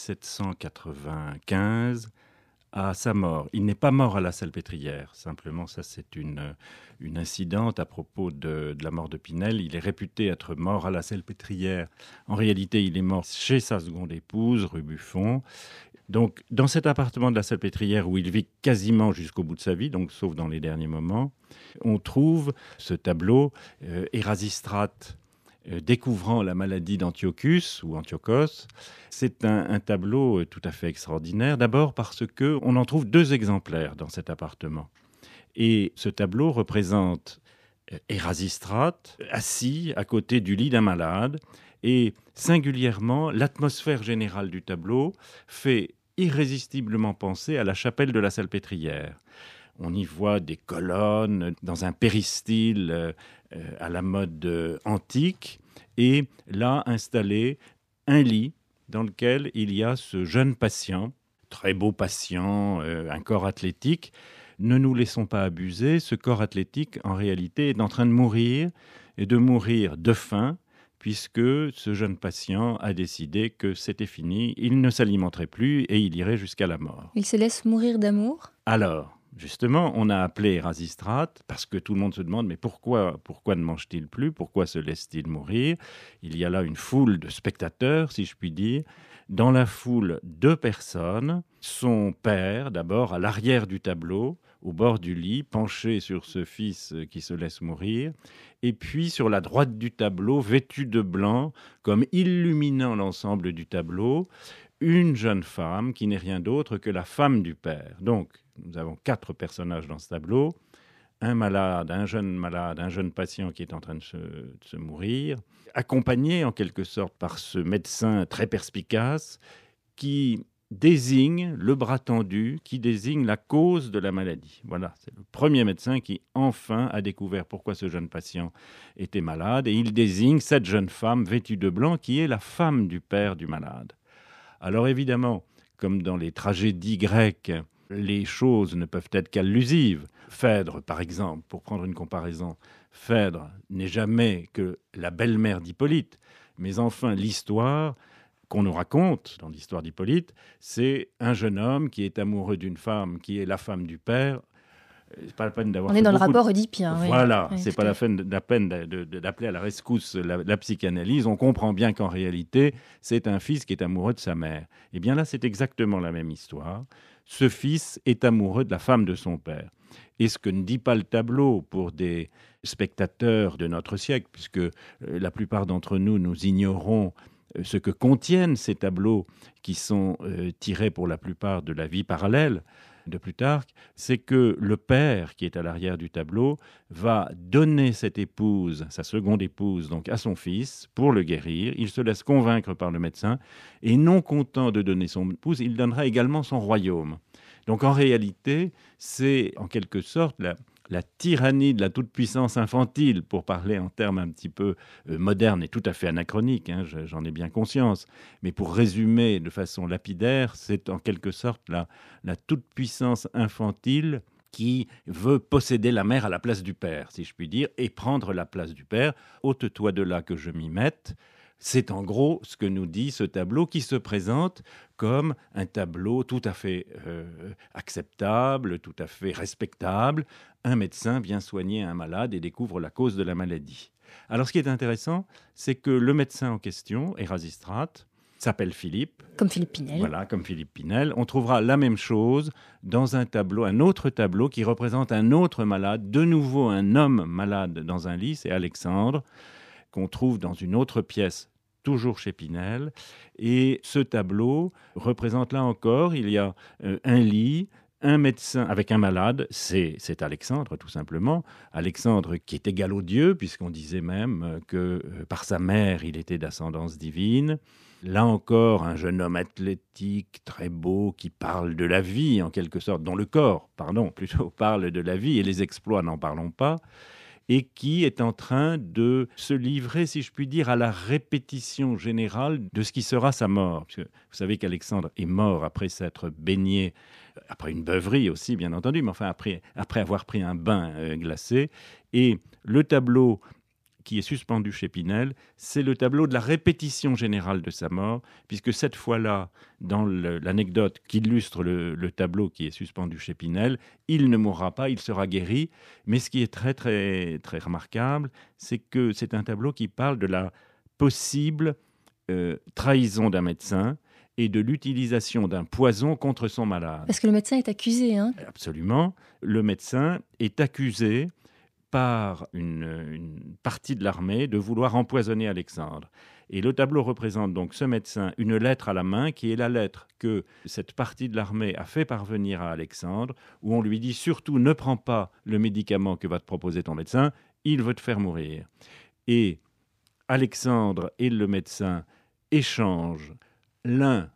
1795 à sa mort. Il n'est pas mort à la Salpêtrière, simplement ça c'est une incidente à propos de la mort de Pinel. Il est réputé être mort à la Salpêtrière. En réalité, il est mort chez sa seconde épouse, rue Buffon. Donc, dans cet appartement de la Salpêtrière où il vit quasiment jusqu'au bout de sa vie, donc sauf dans les derniers moments, on trouve ce tableau Érasistrate découvrant la maladie d'Antiochus ou Antiochos. C'est un tableau tout à fait extraordinaire, d'abord parce qu'on en trouve 2 exemplaires dans cet appartement. Et ce tableau représente Érasistrate assis à côté du lit d'un malade, et singulièrement, l'atmosphère générale du tableau fait irrésistiblement penser à la chapelle de la Salpêtrière. On y voit des colonnes dans un péristyle à la mode antique, et là installé un lit dans lequel il y a ce jeune patient, très beau patient, un corps athlétique. Ne nous laissons pas abuser, ce corps athlétique en réalité est en train de mourir, et de mourir de faim, puisque ce jeune patient a décidé que c'était fini, il ne s'alimenterait plus et il irait jusqu'à la mort. Il se laisse mourir d'amour ? Alors, justement, on a appelé Érasistrate parce que tout le monde se demande mais pourquoi ne mange-t-il plus? Pourquoi se laisse-t-il mourir? Il y a là une foule de spectateurs, si je puis dire. Dans la foule, 2 personnes. Son père, d'abord, à l'arrière du tableau, au bord du lit, penché sur ce fils qui se laisse mourir. Et puis, sur la droite du tableau, vêtu de blanc, comme illuminant l'ensemble du tableau, une jeune femme qui n'est rien d'autre que la femme du père. Donc, nous avons 4 personnages dans ce tableau. Un jeune patient qui est en train de se mourir, accompagné en quelque sorte par ce médecin très perspicace qui désigne le bras tendu, qui désigne la cause de la maladie. Voilà, c'est le premier médecin qui enfin a découvert pourquoi ce jeune patient était malade, et il désigne cette jeune femme vêtue de blanc qui est la femme du père du malade. Alors évidemment, comme dans les tragédies grecques, les choses ne peuvent être qu'allusives. Phèdre, par exemple, pour prendre une comparaison, Phèdre n'est jamais que la belle-mère d'Hippolyte, mais enfin l'histoire qu'on nous raconte dans l'histoire d'Hippolyte, c'est un jeune homme qui est amoureux d'une femme qui est la femme du père. C'est pas la peine d'avoir. On est dans le rapport oedipien. Voilà, oui, c'est pas la peine d'appeler à la rescousse la psychanalyse. On comprend bien qu'en réalité, c'est un fils qui est amoureux de sa mère. Et bien là, c'est exactement la même histoire. Ce fils est amoureux de la femme de son père. Et ce que ne dit pas le tableau pour des spectateurs de notre siècle, puisque la plupart d'entre nous, nous ignorons ce que contiennent ces tableaux qui sont tirés pour la plupart de la vie parallèle de Plutarque, c'est que le père qui est à l'arrière du tableau va donner cette épouse, sa seconde épouse, donc à son fils pour le guérir. Il se laisse convaincre par le médecin et non content de donner son épouse, il donnera également son royaume. Donc en réalité, c'est en quelque sorte la tyrannie de la toute-puissance infantile, pour parler en termes un petit peu modernes et tout à fait anachroniques, j'en ai bien conscience. Mais pour résumer de façon lapidaire, c'est en quelque sorte la toute-puissance infantile qui veut posséder la mère à la place du père, si je puis dire, et prendre la place du père. Ôte-toi de là que je m'y mette. C'est en gros ce que nous dit ce tableau qui se présente comme un tableau tout à fait acceptable, tout à fait respectable. Un médecin vient soigner un malade et découvre la cause de la maladie. Alors ce qui est intéressant, c'est que le médecin en question, Érasistrate, s'appelle Philippe. Comme Philippe Pinel. Voilà, comme Philippe Pinel. On trouvera la même chose dans un autre tableau qui représente un autre malade, de nouveau un homme malade dans un lit, c'est Alexandre, qu'on trouve dans une autre pièce toujours chez Pinel. Et ce tableau représente là encore, il y a un lit, un médecin avec un malade, c'est Alexandre tout simplement. Alexandre qui est égal aux dieux, puisqu'on disait même que par sa mère, il était d'ascendance divine. Là encore, un jeune homme athlétique, très beau, qui parle de la vie en quelque sorte, dont le corps, plutôt parle de la vie, et les exploits, n'en parlons pas, et qui est en train de se livrer, si je puis dire, à la répétition générale de ce qui sera sa mort. Parce que vous savez qu'Alexandre est mort après s'être baigné, après une beuverie aussi, bien entendu, mais enfin après avoir pris un bain glacé. Et le tableau qui est suspendu chez Pinel, c'est le tableau de la répétition générale de sa mort, puisque cette fois-là, dans l'anecdote qui illustre le tableau qui est suspendu chez Pinel, il ne mourra pas, il sera guéri. Mais ce qui est très, très, très remarquable, c'est que c'est un tableau qui parle de la possible trahison d'un médecin et de l'utilisation d'un poison contre son malade. Parce que le médecin est accusé, hein ? Absolument. Le médecin est accusé par une partie de l'armée de vouloir empoisonner Alexandre. Et le tableau représente donc ce médecin, une lettre à la main, qui est la lettre que cette partie de l'armée a fait parvenir à Alexandre, où on lui dit surtout ne prends pas le médicament que va te proposer ton médecin, il veut te faire mourir. Et Alexandre et le médecin échangent l'un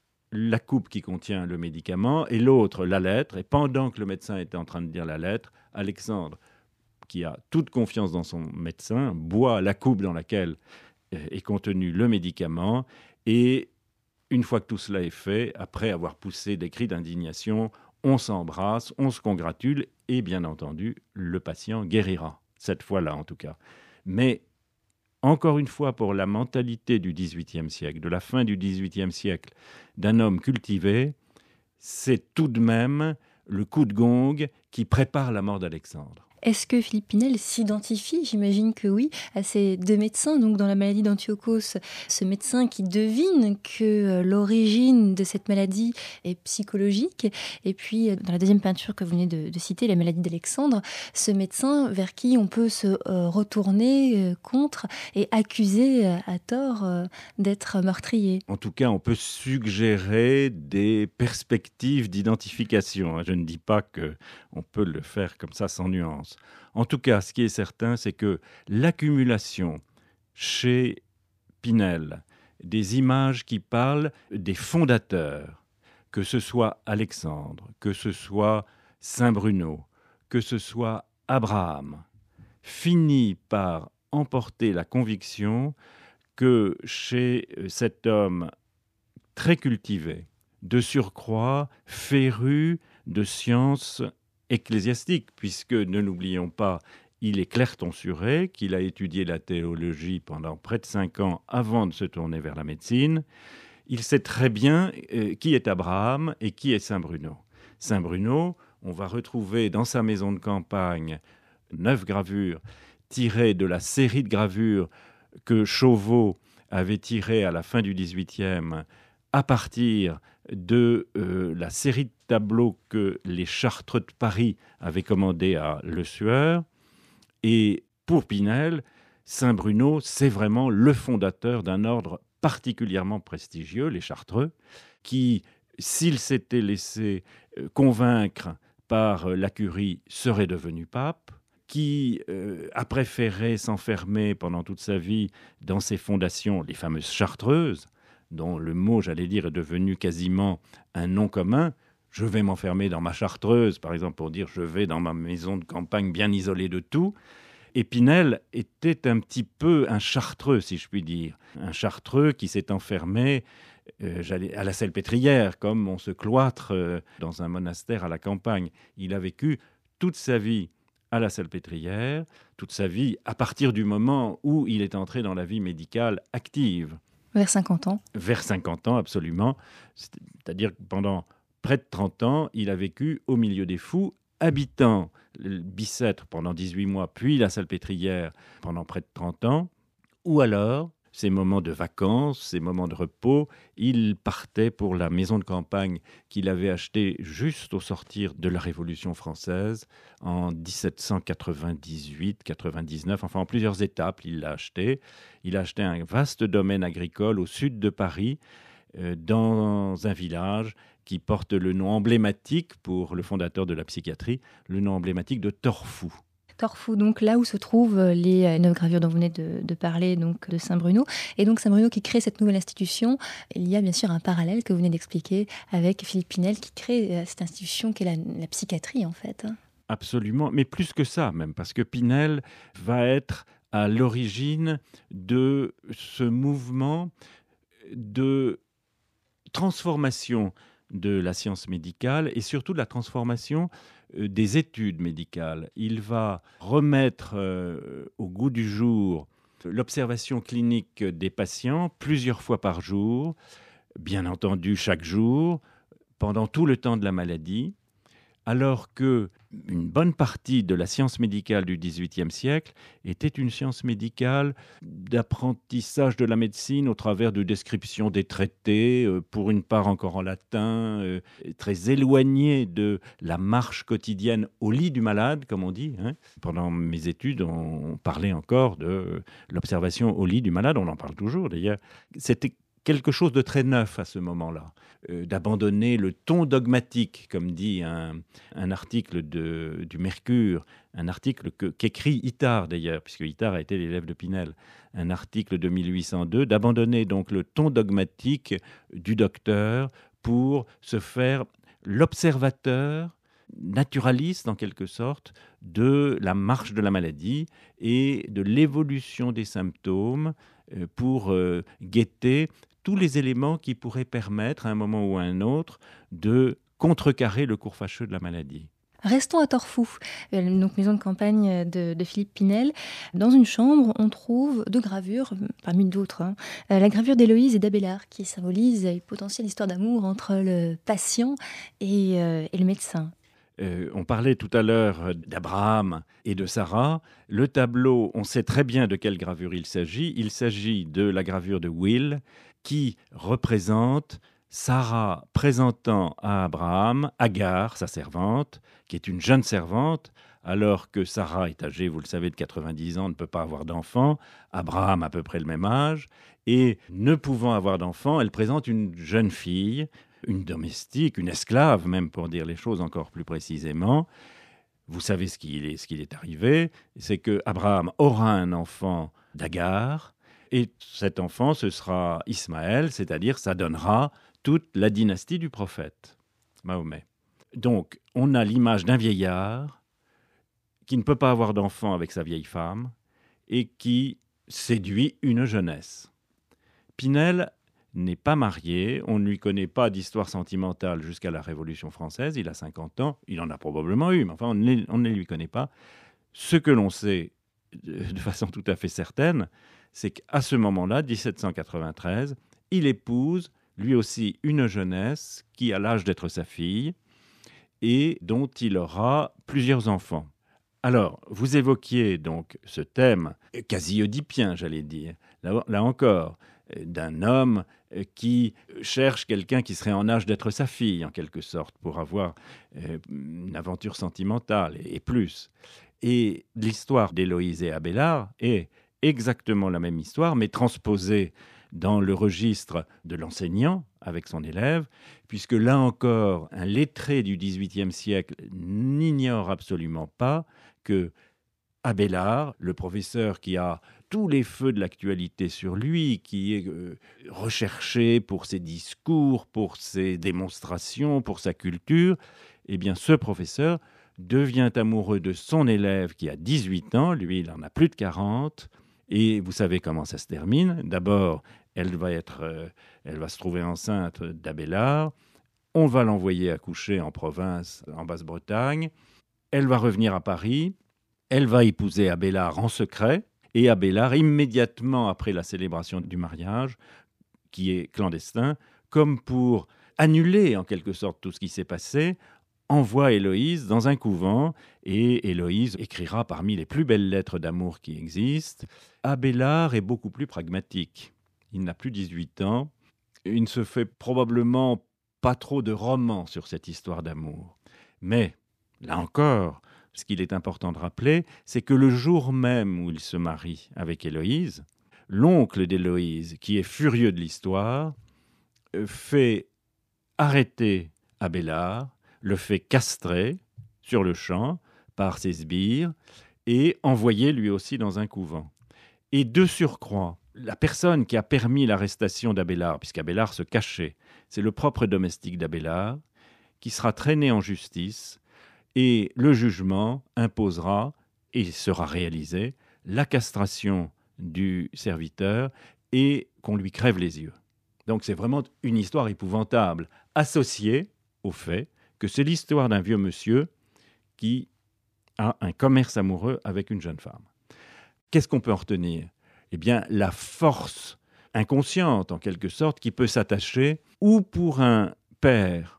la coupe qui contient le médicament et l'autre la lettre. Et pendant que le médecin était en train de dire la lettre, Alexandre, qui a toute confiance dans son médecin, boit la coupe dans laquelle est contenu le médicament. Et une fois que tout cela est fait, après avoir poussé des cris d'indignation, on s'embrasse, on se congratule et bien entendu, le patient guérira, cette fois-là en tout cas. Mais encore une fois, pour la mentalité du XVIIIe siècle, de la fin du XVIIIe siècle, d'un homme cultivé, c'est tout de même le coup de gong qui prépare la mort d'Alexandre. Est-ce que Philippe Pinel s'identifie, j'imagine que oui, à ces deux médecins, donc dans la maladie d'Antiochos, ce médecin qui devine que l'origine de cette maladie est psychologique, et puis dans la deuxième peinture que vous venez de citer, la maladie d'Alexandre, ce médecin vers qui on peut se retourner contre et accuser à tort d'être meurtrier. En tout cas, on peut suggérer des perspectives d'identification. Je ne dis pas qu'on peut le faire comme ça sans nuance. En tout cas, ce qui est certain, c'est que l'accumulation chez Pinel des images qui parlent des fondateurs, que ce soit Alexandre, que ce soit Saint Bruno, que ce soit Abraham, finit par emporter la conviction que chez cet homme très cultivé, de surcroît féru de sciences ecclésiastique, puisque, ne l'oublions pas, il est clerc-tonsuré, qu'il a étudié la théologie pendant près de 5 ans avant de se tourner vers la médecine. Il sait très bien qui est Abraham et qui est Saint Bruno. Saint Bruno, on va retrouver dans sa maison de campagne 9 gravures tirées de la série de gravures que Chauveau avait tirées à la fin du XVIIIe à partir de la série de tableaux que les Chartreux de Paris avaient commandé à Le Sueur. Et pour Pinel, Saint Bruno, c'est vraiment le fondateur d'un ordre particulièrement prestigieux, les Chartreux, qui, s'il s'était laissé convaincre par la curie, serait devenu pape, qui a préféré s'enfermer pendant toute sa vie dans ses fondations, les fameuses Chartreuses, dont le mot, j'allais dire, est devenu quasiment un nom commun. Je vais m'enfermer dans ma chartreuse, par exemple, pour dire je vais dans ma maison de campagne bien isolée de tout. Et Pinel était un petit peu un chartreux, si je puis dire. Un chartreux qui s'est enfermé à la Salpêtrière, comme on se cloître dans un monastère à la campagne. Il a vécu toute sa vie à la Salpêtrière, toute sa vie à partir du moment où il est entré dans la vie médicale active. Vers 50 ans. Vers 50 ans, absolument. C'est-à-dire que pendant près de 30 ans, il a vécu au milieu des fous, habitant Bicêtre pendant 18 mois, puis la Salpêtrière pendant près de 30 ans, ou alors ses moments de vacances, ses moments de repos, il partait pour la maison de campagne qu'il avait achetée juste au sortir de la Révolution française en 1798-99, enfin en plusieurs étapes il l'a acheté. Il a acheté un vaste domaine agricole au sud de Paris, dans un village qui porte le nom emblématique pour le fondateur de la psychiatrie, le nom emblématique de Torfou. Torfou, donc là où se trouvent les 9 gravures dont vous venez de parler, donc de Saint-Bruno. Et donc Saint-Bruno qui crée cette nouvelle institution, il y a bien sûr un parallèle que vous venez d'expliquer avec Philippe Pinel qui crée cette institution qui est la psychiatrie en fait. Absolument, mais plus que ça même, parce que Pinel va être à l'origine de ce mouvement de transformation de la science médicale et surtout de la transformation des études médicales. Il va remettre au goût du jour l'observation clinique des patients plusieurs fois par jour, bien entendu chaque jour, pendant tout le temps de la maladie, alors que une bonne partie de la science médicale du XVIIIe siècle était une science médicale d'apprentissage de la médecine au travers de descriptions des traités, pour une part encore en latin, très éloignée de la marche quotidienne au lit du malade, comme on dit. Pendant mes études, on parlait encore de l'observation au lit du malade, on en parle toujours d'ailleurs. C'était quelque chose de très neuf à ce moment-là, d'abandonner le ton dogmatique, comme dit un article du Mercure, un article qu'écrit Itard d'ailleurs, puisque Itard a été l'élève de Pinel, un article de 1802, d'abandonner donc le ton dogmatique du docteur pour se faire l'observateur naturaliste en quelque sorte de la marche de la maladie et de l'évolution des symptômes pour guetter tous les éléments qui pourraient permettre, à un moment ou à un autre, de contrecarrer le cours fâcheux de la maladie. Restons à Torfou, donc maison de campagne de Philippe Pinel. Dans une chambre, on trouve 2 gravures, parmi d'autres. La gravure d'Héloïse et d'Abélard, qui symbolise une potentielle histoire d'amour entre le patient et le médecin. On parlait tout à l'heure d'Abraham et de Sarah. Le tableau, on sait très bien de quelle gravure il s'agit. Il s'agit de la gravure de Will, qui représente Sarah présentant à Abraham Agar, sa servante, qui est une jeune servante, alors que Sarah est âgée, vous le savez, de 90 ans, ne peut pas avoir d'enfant. Abraham à peu près le même âge. Et ne pouvant avoir d'enfant, elle présente une jeune fille, une domestique, une esclave même, pour dire les choses encore plus précisément. Vous savez ce qu'il est arrivé, c'est que Abraham aura un enfant d'Agar, et cet enfant, ce sera Ismaël, c'est-à-dire ça donnera toute la dynastie du prophète, Mahomet. Donc, on a l'image d'un vieillard qui ne peut pas avoir d'enfant avec sa vieille femme et qui séduit une jeunesse. Pinel n'est pas marié, on ne lui connaît pas d'histoire sentimentale jusqu'à la Révolution française, il a 50 ans, il en a probablement eu, mais enfin on ne lui connaît pas. Ce que l'on sait de façon tout à fait certaine, c'est qu'à ce moment-là, 1793, il épouse lui aussi une jeunesse qui a l'âge d'être sa fille et dont il aura plusieurs enfants. Alors, vous évoquiez donc ce thème quasi oedipien, j'allais dire, là encore, d'un homme qui cherche quelqu'un qui serait en âge d'être sa fille, en quelque sorte, pour avoir une aventure sentimentale et plus. Et l'histoire d'Héloïse et Abélard est exactement la même histoire, mais transposée dans le registre de l'enseignant avec son élève, puisque là encore, un lettré du XVIIIe siècle n'ignore absolument pas que Abélard, le professeur qui a tous les feux de l'actualité sur lui, qui est recherché pour ses discours, pour ses démonstrations, pour sa culture, eh bien ce professeur devient amoureux de son élève qui a 18 ans, lui il en a plus de 40, et vous savez comment ça se termine. D'abord, elle va se trouver enceinte d'Abélard, on va l'envoyer accoucher en province, en Basse-Bretagne, elle va revenir à Paris, elle va épouser Abélard en secret, et Abélard, immédiatement après la célébration du mariage, qui est clandestin, comme pour annuler en quelque sorte tout ce qui s'est passé, envoie Héloïse dans un couvent et Héloïse écrira parmi les plus belles lettres d'amour qui existent. Abélard est beaucoup plus pragmatique. Il n'a plus 18 ans. Il ne se fait probablement pas trop de romans sur cette histoire d'amour. Mais, là encore, ce qu'il est important de rappeler, c'est que le jour même où il se marie avec Héloïse, l'oncle d'Héloïse, qui est furieux de l'histoire, fait arrêter Abélard, le fait castrer sur le champ par ses sbires et envoyer lui aussi dans un couvent. Et de surcroît, la personne qui a permis l'arrestation d'Abélard, puisqu'Abélard se cachait, c'est le propre domestique d'Abélard, qui sera traîné en justice et le jugement imposera, et sera réalisé, la castration du serviteur et qu'on lui crève les yeux. Donc c'est vraiment une histoire épouvantable, associée au fait que c'est l'histoire d'un vieux monsieur qui a un commerce amoureux avec une jeune femme. Qu'est-ce qu'on peut en retenir ? Eh bien, la force inconsciente, en quelque sorte, qui peut s'attacher ou pour un père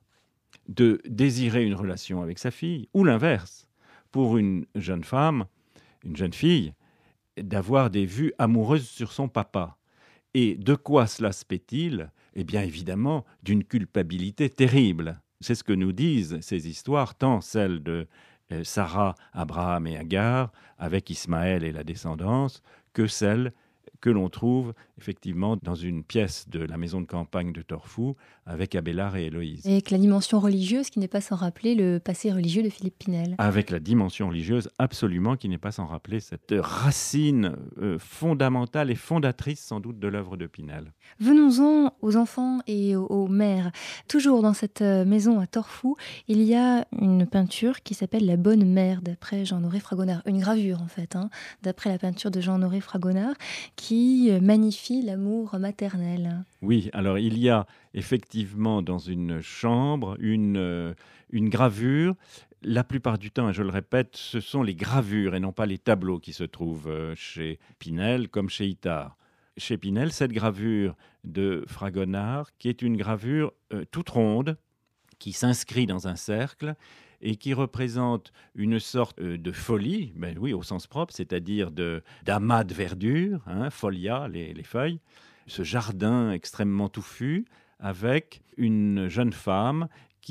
de désirer une relation avec sa fille, ou l'inverse, pour une jeune femme, une jeune fille, d'avoir des vues amoureuses sur son papa. Et de quoi cela se paie-t-il ? Eh bien, évidemment, d'une culpabilité terrible. C'est ce que nous disent ces histoires, tant celles de Sarah, Abraham et Agar, avec Ismaël et la descendance, que celles que l'on trouve effectivement dans une pièce de la maison de campagne de Torfou avec Abélard et Héloïse. Et avec la dimension religieuse qui n'est pas sans rappeler le passé religieux de Philippe Pinel. Avec la dimension religieuse absolument qui n'est pas sans rappeler cette racine fondamentale et fondatrice sans doute de l'œuvre de Pinel. Venons-en aux enfants et aux mères. Toujours dans cette maison à Torfou, il y a une peinture qui s'appelle La Bonne Mère d'après Jean-Honoré Fragonard. Une gravure en fait, d'après la peinture de Jean-Honoré Fragonard qui magnifie l'amour maternel. Oui, alors il y a effectivement dans une chambre une gravure. La plupart du temps, et je le répète, ce sont les gravures et non pas les tableaux qui se trouvent chez Pinel comme chez Itard. Chez Pinel, cette gravure de Fragonard, qui est une gravure toute ronde, qui s'inscrit dans un cercle et qui représente une sorte de folie, ben oui, au sens propre, c'est-à-dire d'amas de verdure, folia, les feuilles, ce jardin extrêmement touffu, avec une jeune femme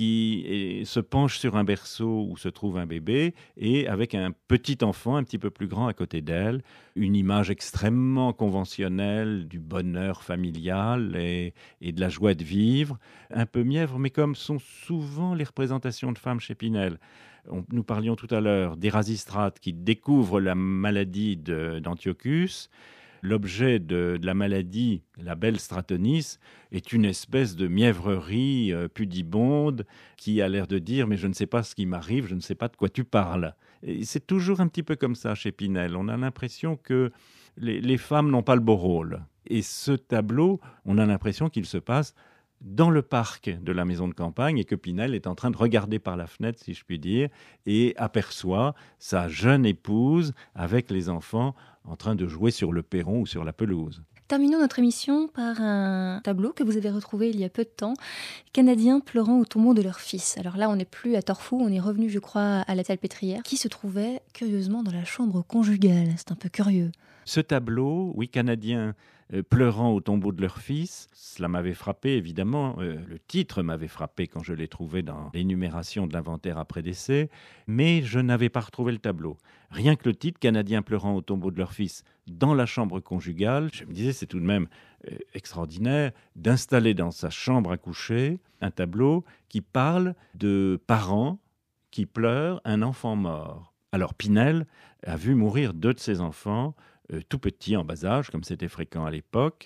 qui se penche sur un berceau où se trouve un bébé et avec un petit enfant un petit peu plus grand à côté d'elle, une image extrêmement conventionnelle du bonheur familial et de la joie de vivre, un peu mièvre, mais comme sont souvent les représentations de femmes chez Pinel. Nous parlions tout à l'heure d'Érasistrate qui découvre la maladie d'Antiochus. L'objet de la maladie, la belle Stratonice, est une espèce de mièvrerie pudibonde qui a l'air de dire « mais je ne sais pas ce qui m'arrive, je ne sais pas de quoi tu parles ». Et c'est toujours un petit peu comme ça chez Pinel. On a l'impression que les femmes n'ont pas le beau rôle. Et ce tableau, on a l'impression qu'il se passe dans le parc de la maison de campagne et que Pinel est en train de regarder par la fenêtre, si je puis dire, et aperçoit sa jeune épouse avec les enfants en train de jouer sur le perron ou sur la pelouse. Terminons notre émission par un tableau que vous avez retrouvé il y a peu de temps, Canadiens pleurant au tombeau de leur fils. Alors là, on n'est plus à Torfou, on est revenu, je crois, à la Salpêtrière, qui se trouvait curieusement dans la chambre conjugale. C'est un peu curieux. Ce tableau, oui, Canadiens pleurant au tombeau de leur fils, cela m'avait frappé, évidemment. Le titre m'avait frappé quand je l'ai trouvé dans l'énumération de l'inventaire après décès, mais je n'avais pas retrouvé le tableau. Rien que le titre, Canadiens pleurant au tombeau de leur fils, dans la chambre conjugale, je me disais, c'est tout de même extraordinaire d'installer dans sa chambre à coucher un tableau qui parle de parents qui pleurent un enfant mort. Alors Pinel a vu mourir 2 de ses enfants, tout petits, en bas âge, comme c'était fréquent à l'époque,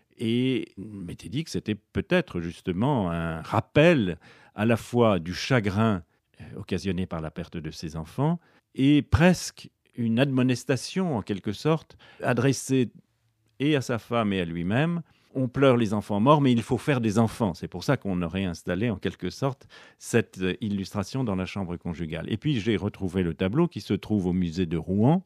et m'était dit que c'était peut-être justement un rappel à la fois du chagrin occasionné par la perte de ses enfants et presque une admonestation en quelque sorte adressée et à sa femme et à lui-même. On pleure les enfants morts, mais il faut faire des enfants. C'est pour ça qu'on aurait installé en quelque sorte cette illustration dans la chambre conjugale. Et puis j'ai retrouvé le tableau qui se trouve au musée de Rouen.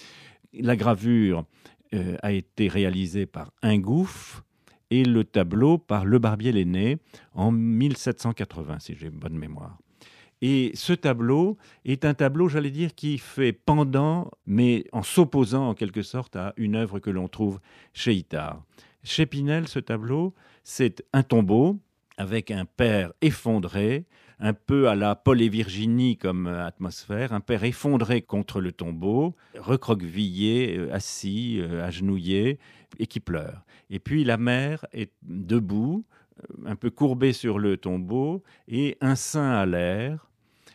La gravure a été réalisée par Ingouff et le tableau par Le Barbier l'Aîné en 1780, si j'ai bonne mémoire. Et ce tableau est un tableau, j'allais dire, qui fait pendant, mais en s'opposant en quelque sorte à une œuvre que l'on trouve chez Itard. Chez Pinel, ce tableau, c'est un tombeau avec un père effondré, un peu à la Paul et Virginie comme atmosphère, un père effondré contre le tombeau, recroquevillé, assis, agenouillé, et qui pleure. Et puis la mère est debout, un peu courbée sur le tombeau, et un sein à l'air,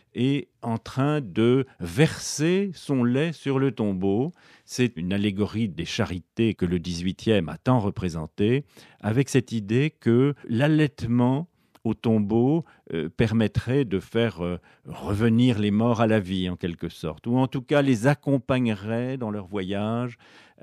et en train de verser son lait sur le tombeau. C'est une allégorie des charités que le XVIIIe a tant représentée, avec cette idée que l'allaitement au tombeau permettrait de faire revenir les morts à la vie, en quelque sorte, ou en tout cas les accompagnerait dans leur voyage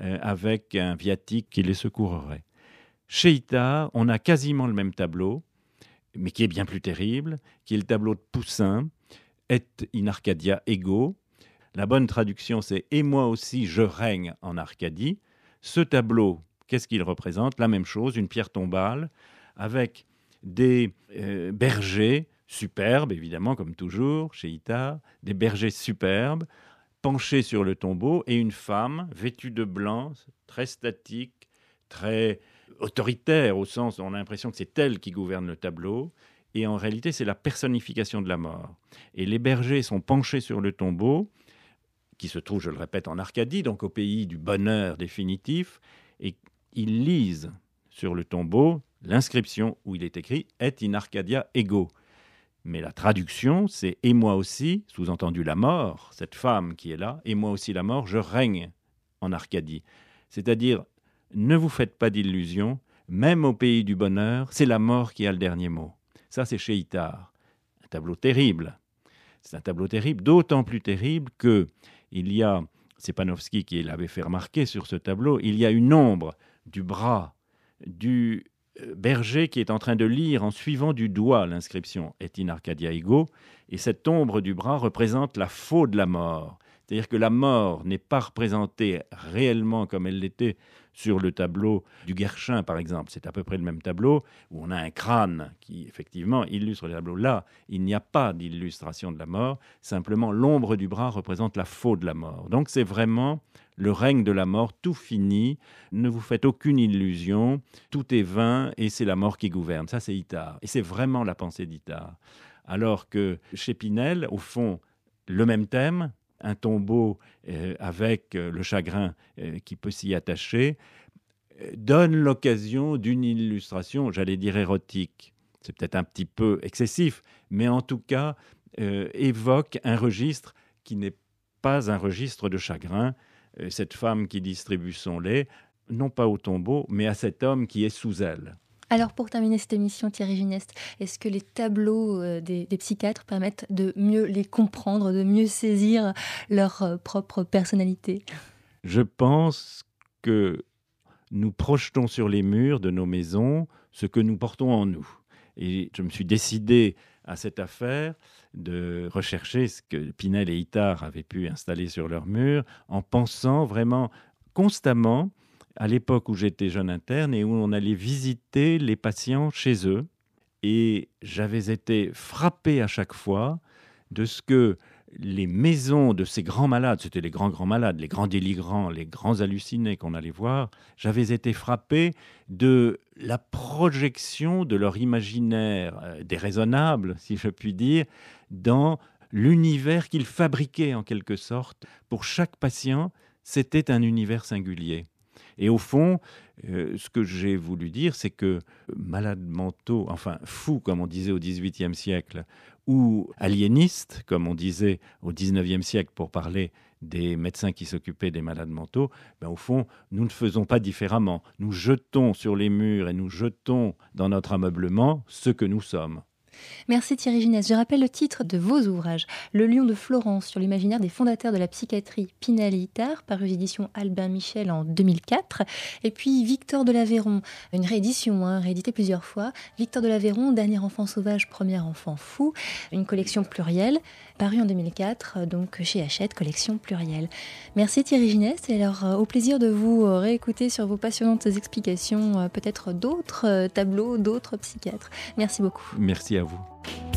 avec un viatique qui les secourerait. Chez Itard, on a quasiment le même tableau, mais qui est bien plus terrible, qui est le tableau de Poussin, Et in Arcadia ego. La bonne traduction, c'est « Et moi aussi, je règne en Arcadie ». Ce tableau, qu'est-ce qu'il représente ? La même chose, une pierre tombale, avec des bergers superbes, évidemment, comme toujours, chez Itard, des bergers superbes, penchés sur le tombeau, et une femme vêtue de blanc, très statique, très autoritaire, au sens où on a l'impression que c'est elle qui gouverne le tableau, et en réalité, c'est la personnification de la mort. Et les bergers sont penchés sur le tombeau, qui se trouve, je le répète, en Arcadie, donc au pays du bonheur définitif, et ils lisent sur le tombeau l'inscription où il est écrit « Et in Arcadia ego ». Mais la traduction, c'est « Et moi aussi », sous-entendu la mort, cette femme qui est là, « Et moi aussi la mort, je règne en Arcadie ». C'est-à-dire, ne vous faites pas d'illusions, même au pays du bonheur, c'est la mort qui a le dernier mot. Ça, c'est chez Itard. Un tableau terrible. C'est un tableau terrible, d'autant plus terrible qu'il y a, c'est Panofsky qui l'avait fait remarquer sur ce tableau, il y a une ombre du bras du berger qui est en train de lire en suivant du doigt l'inscription « Et in Arcadia ego », et cette ombre du bras représente la faux de la mort. C'est-à-dire que la mort n'est pas représentée réellement comme elle l'était sur le tableau du Guerchin, par exemple. C'est à peu près le même tableau où on a un crâne qui, effectivement, illustre le tableau. Là, il n'y a pas d'illustration de la mort. Simplement, l'ombre du bras représente la faux de la mort. Donc, c'est vraiment le règne de la mort, tout fini. Ne vous faites aucune illusion. Tout est vain et c'est la mort qui gouverne. Ça, c'est Itard. Et c'est vraiment la pensée d'Itard. Alors que chez Pinel, au fond, le même thème, un tombeau avec le chagrin qui peut s'y attacher, donne l'occasion d'une illustration, j'allais dire érotique. C'est peut-être un petit peu excessif, mais en tout cas évoque un registre qui n'est pas un registre de chagrin. Cette femme qui distribue son lait, non pas au tombeau, mais à cet homme qui est sous elle. Alors pour terminer cette émission, Thierry Gineste, est-ce que les tableaux des psychiatres permettent de mieux les comprendre, de mieux saisir leur propre personnalité ? Je pense que nous projetons sur les murs de nos maisons ce que nous portons en nous. Et je me suis décidé à cette affaire de rechercher ce que Pinel et Itard avaient pu installer sur leurs murs en pensant vraiment constamment à l'époque où j'étais jeune interne et où on allait visiter les patients chez eux. Et j'avais été frappé à chaque fois de ce que les maisons de ces grands malades, c'était les grands malades, les grands délirants, les grands hallucinés qu'on allait voir, j'avais été frappé de la projection de leur imaginaire déraisonnable, si je puis dire, dans l'univers qu'ils fabriquaient en quelque sorte. Pour chaque patient, c'était un univers singulier. Et au fond, ce que j'ai voulu dire, c'est que malades mentaux, enfin fous, comme on disait au XVIIIe siècle, ou aliénistes, comme on disait au XIXe siècle pour parler des médecins qui s'occupaient des malades mentaux, au fond, nous ne faisons pas différemment. Nous jetons sur les murs et nous jetons dans notre ameublement ce que nous sommes. Merci Thierry Gineste. Je rappelle le titre de vos ouvrages. Le Lion de Florence sur l'imaginaire des fondateurs de la psychiatrie, Pinel et Itard, paru aux éditions Albin Michel en 2004. Et puis Victor de l'Aveyron, une réédition, rééditée plusieurs fois. Victor de l'Aveyron, Dernier enfant sauvage, Premier enfant fou, une collection plurielle, parue en 2004, donc chez Hachette, collection plurielle. Merci Thierry Gineste. Et alors, au plaisir de vous réécouter sur vos passionnantes explications, peut-être d'autres tableaux, d'autres psychiatres. Merci beaucoup. Merci à vous.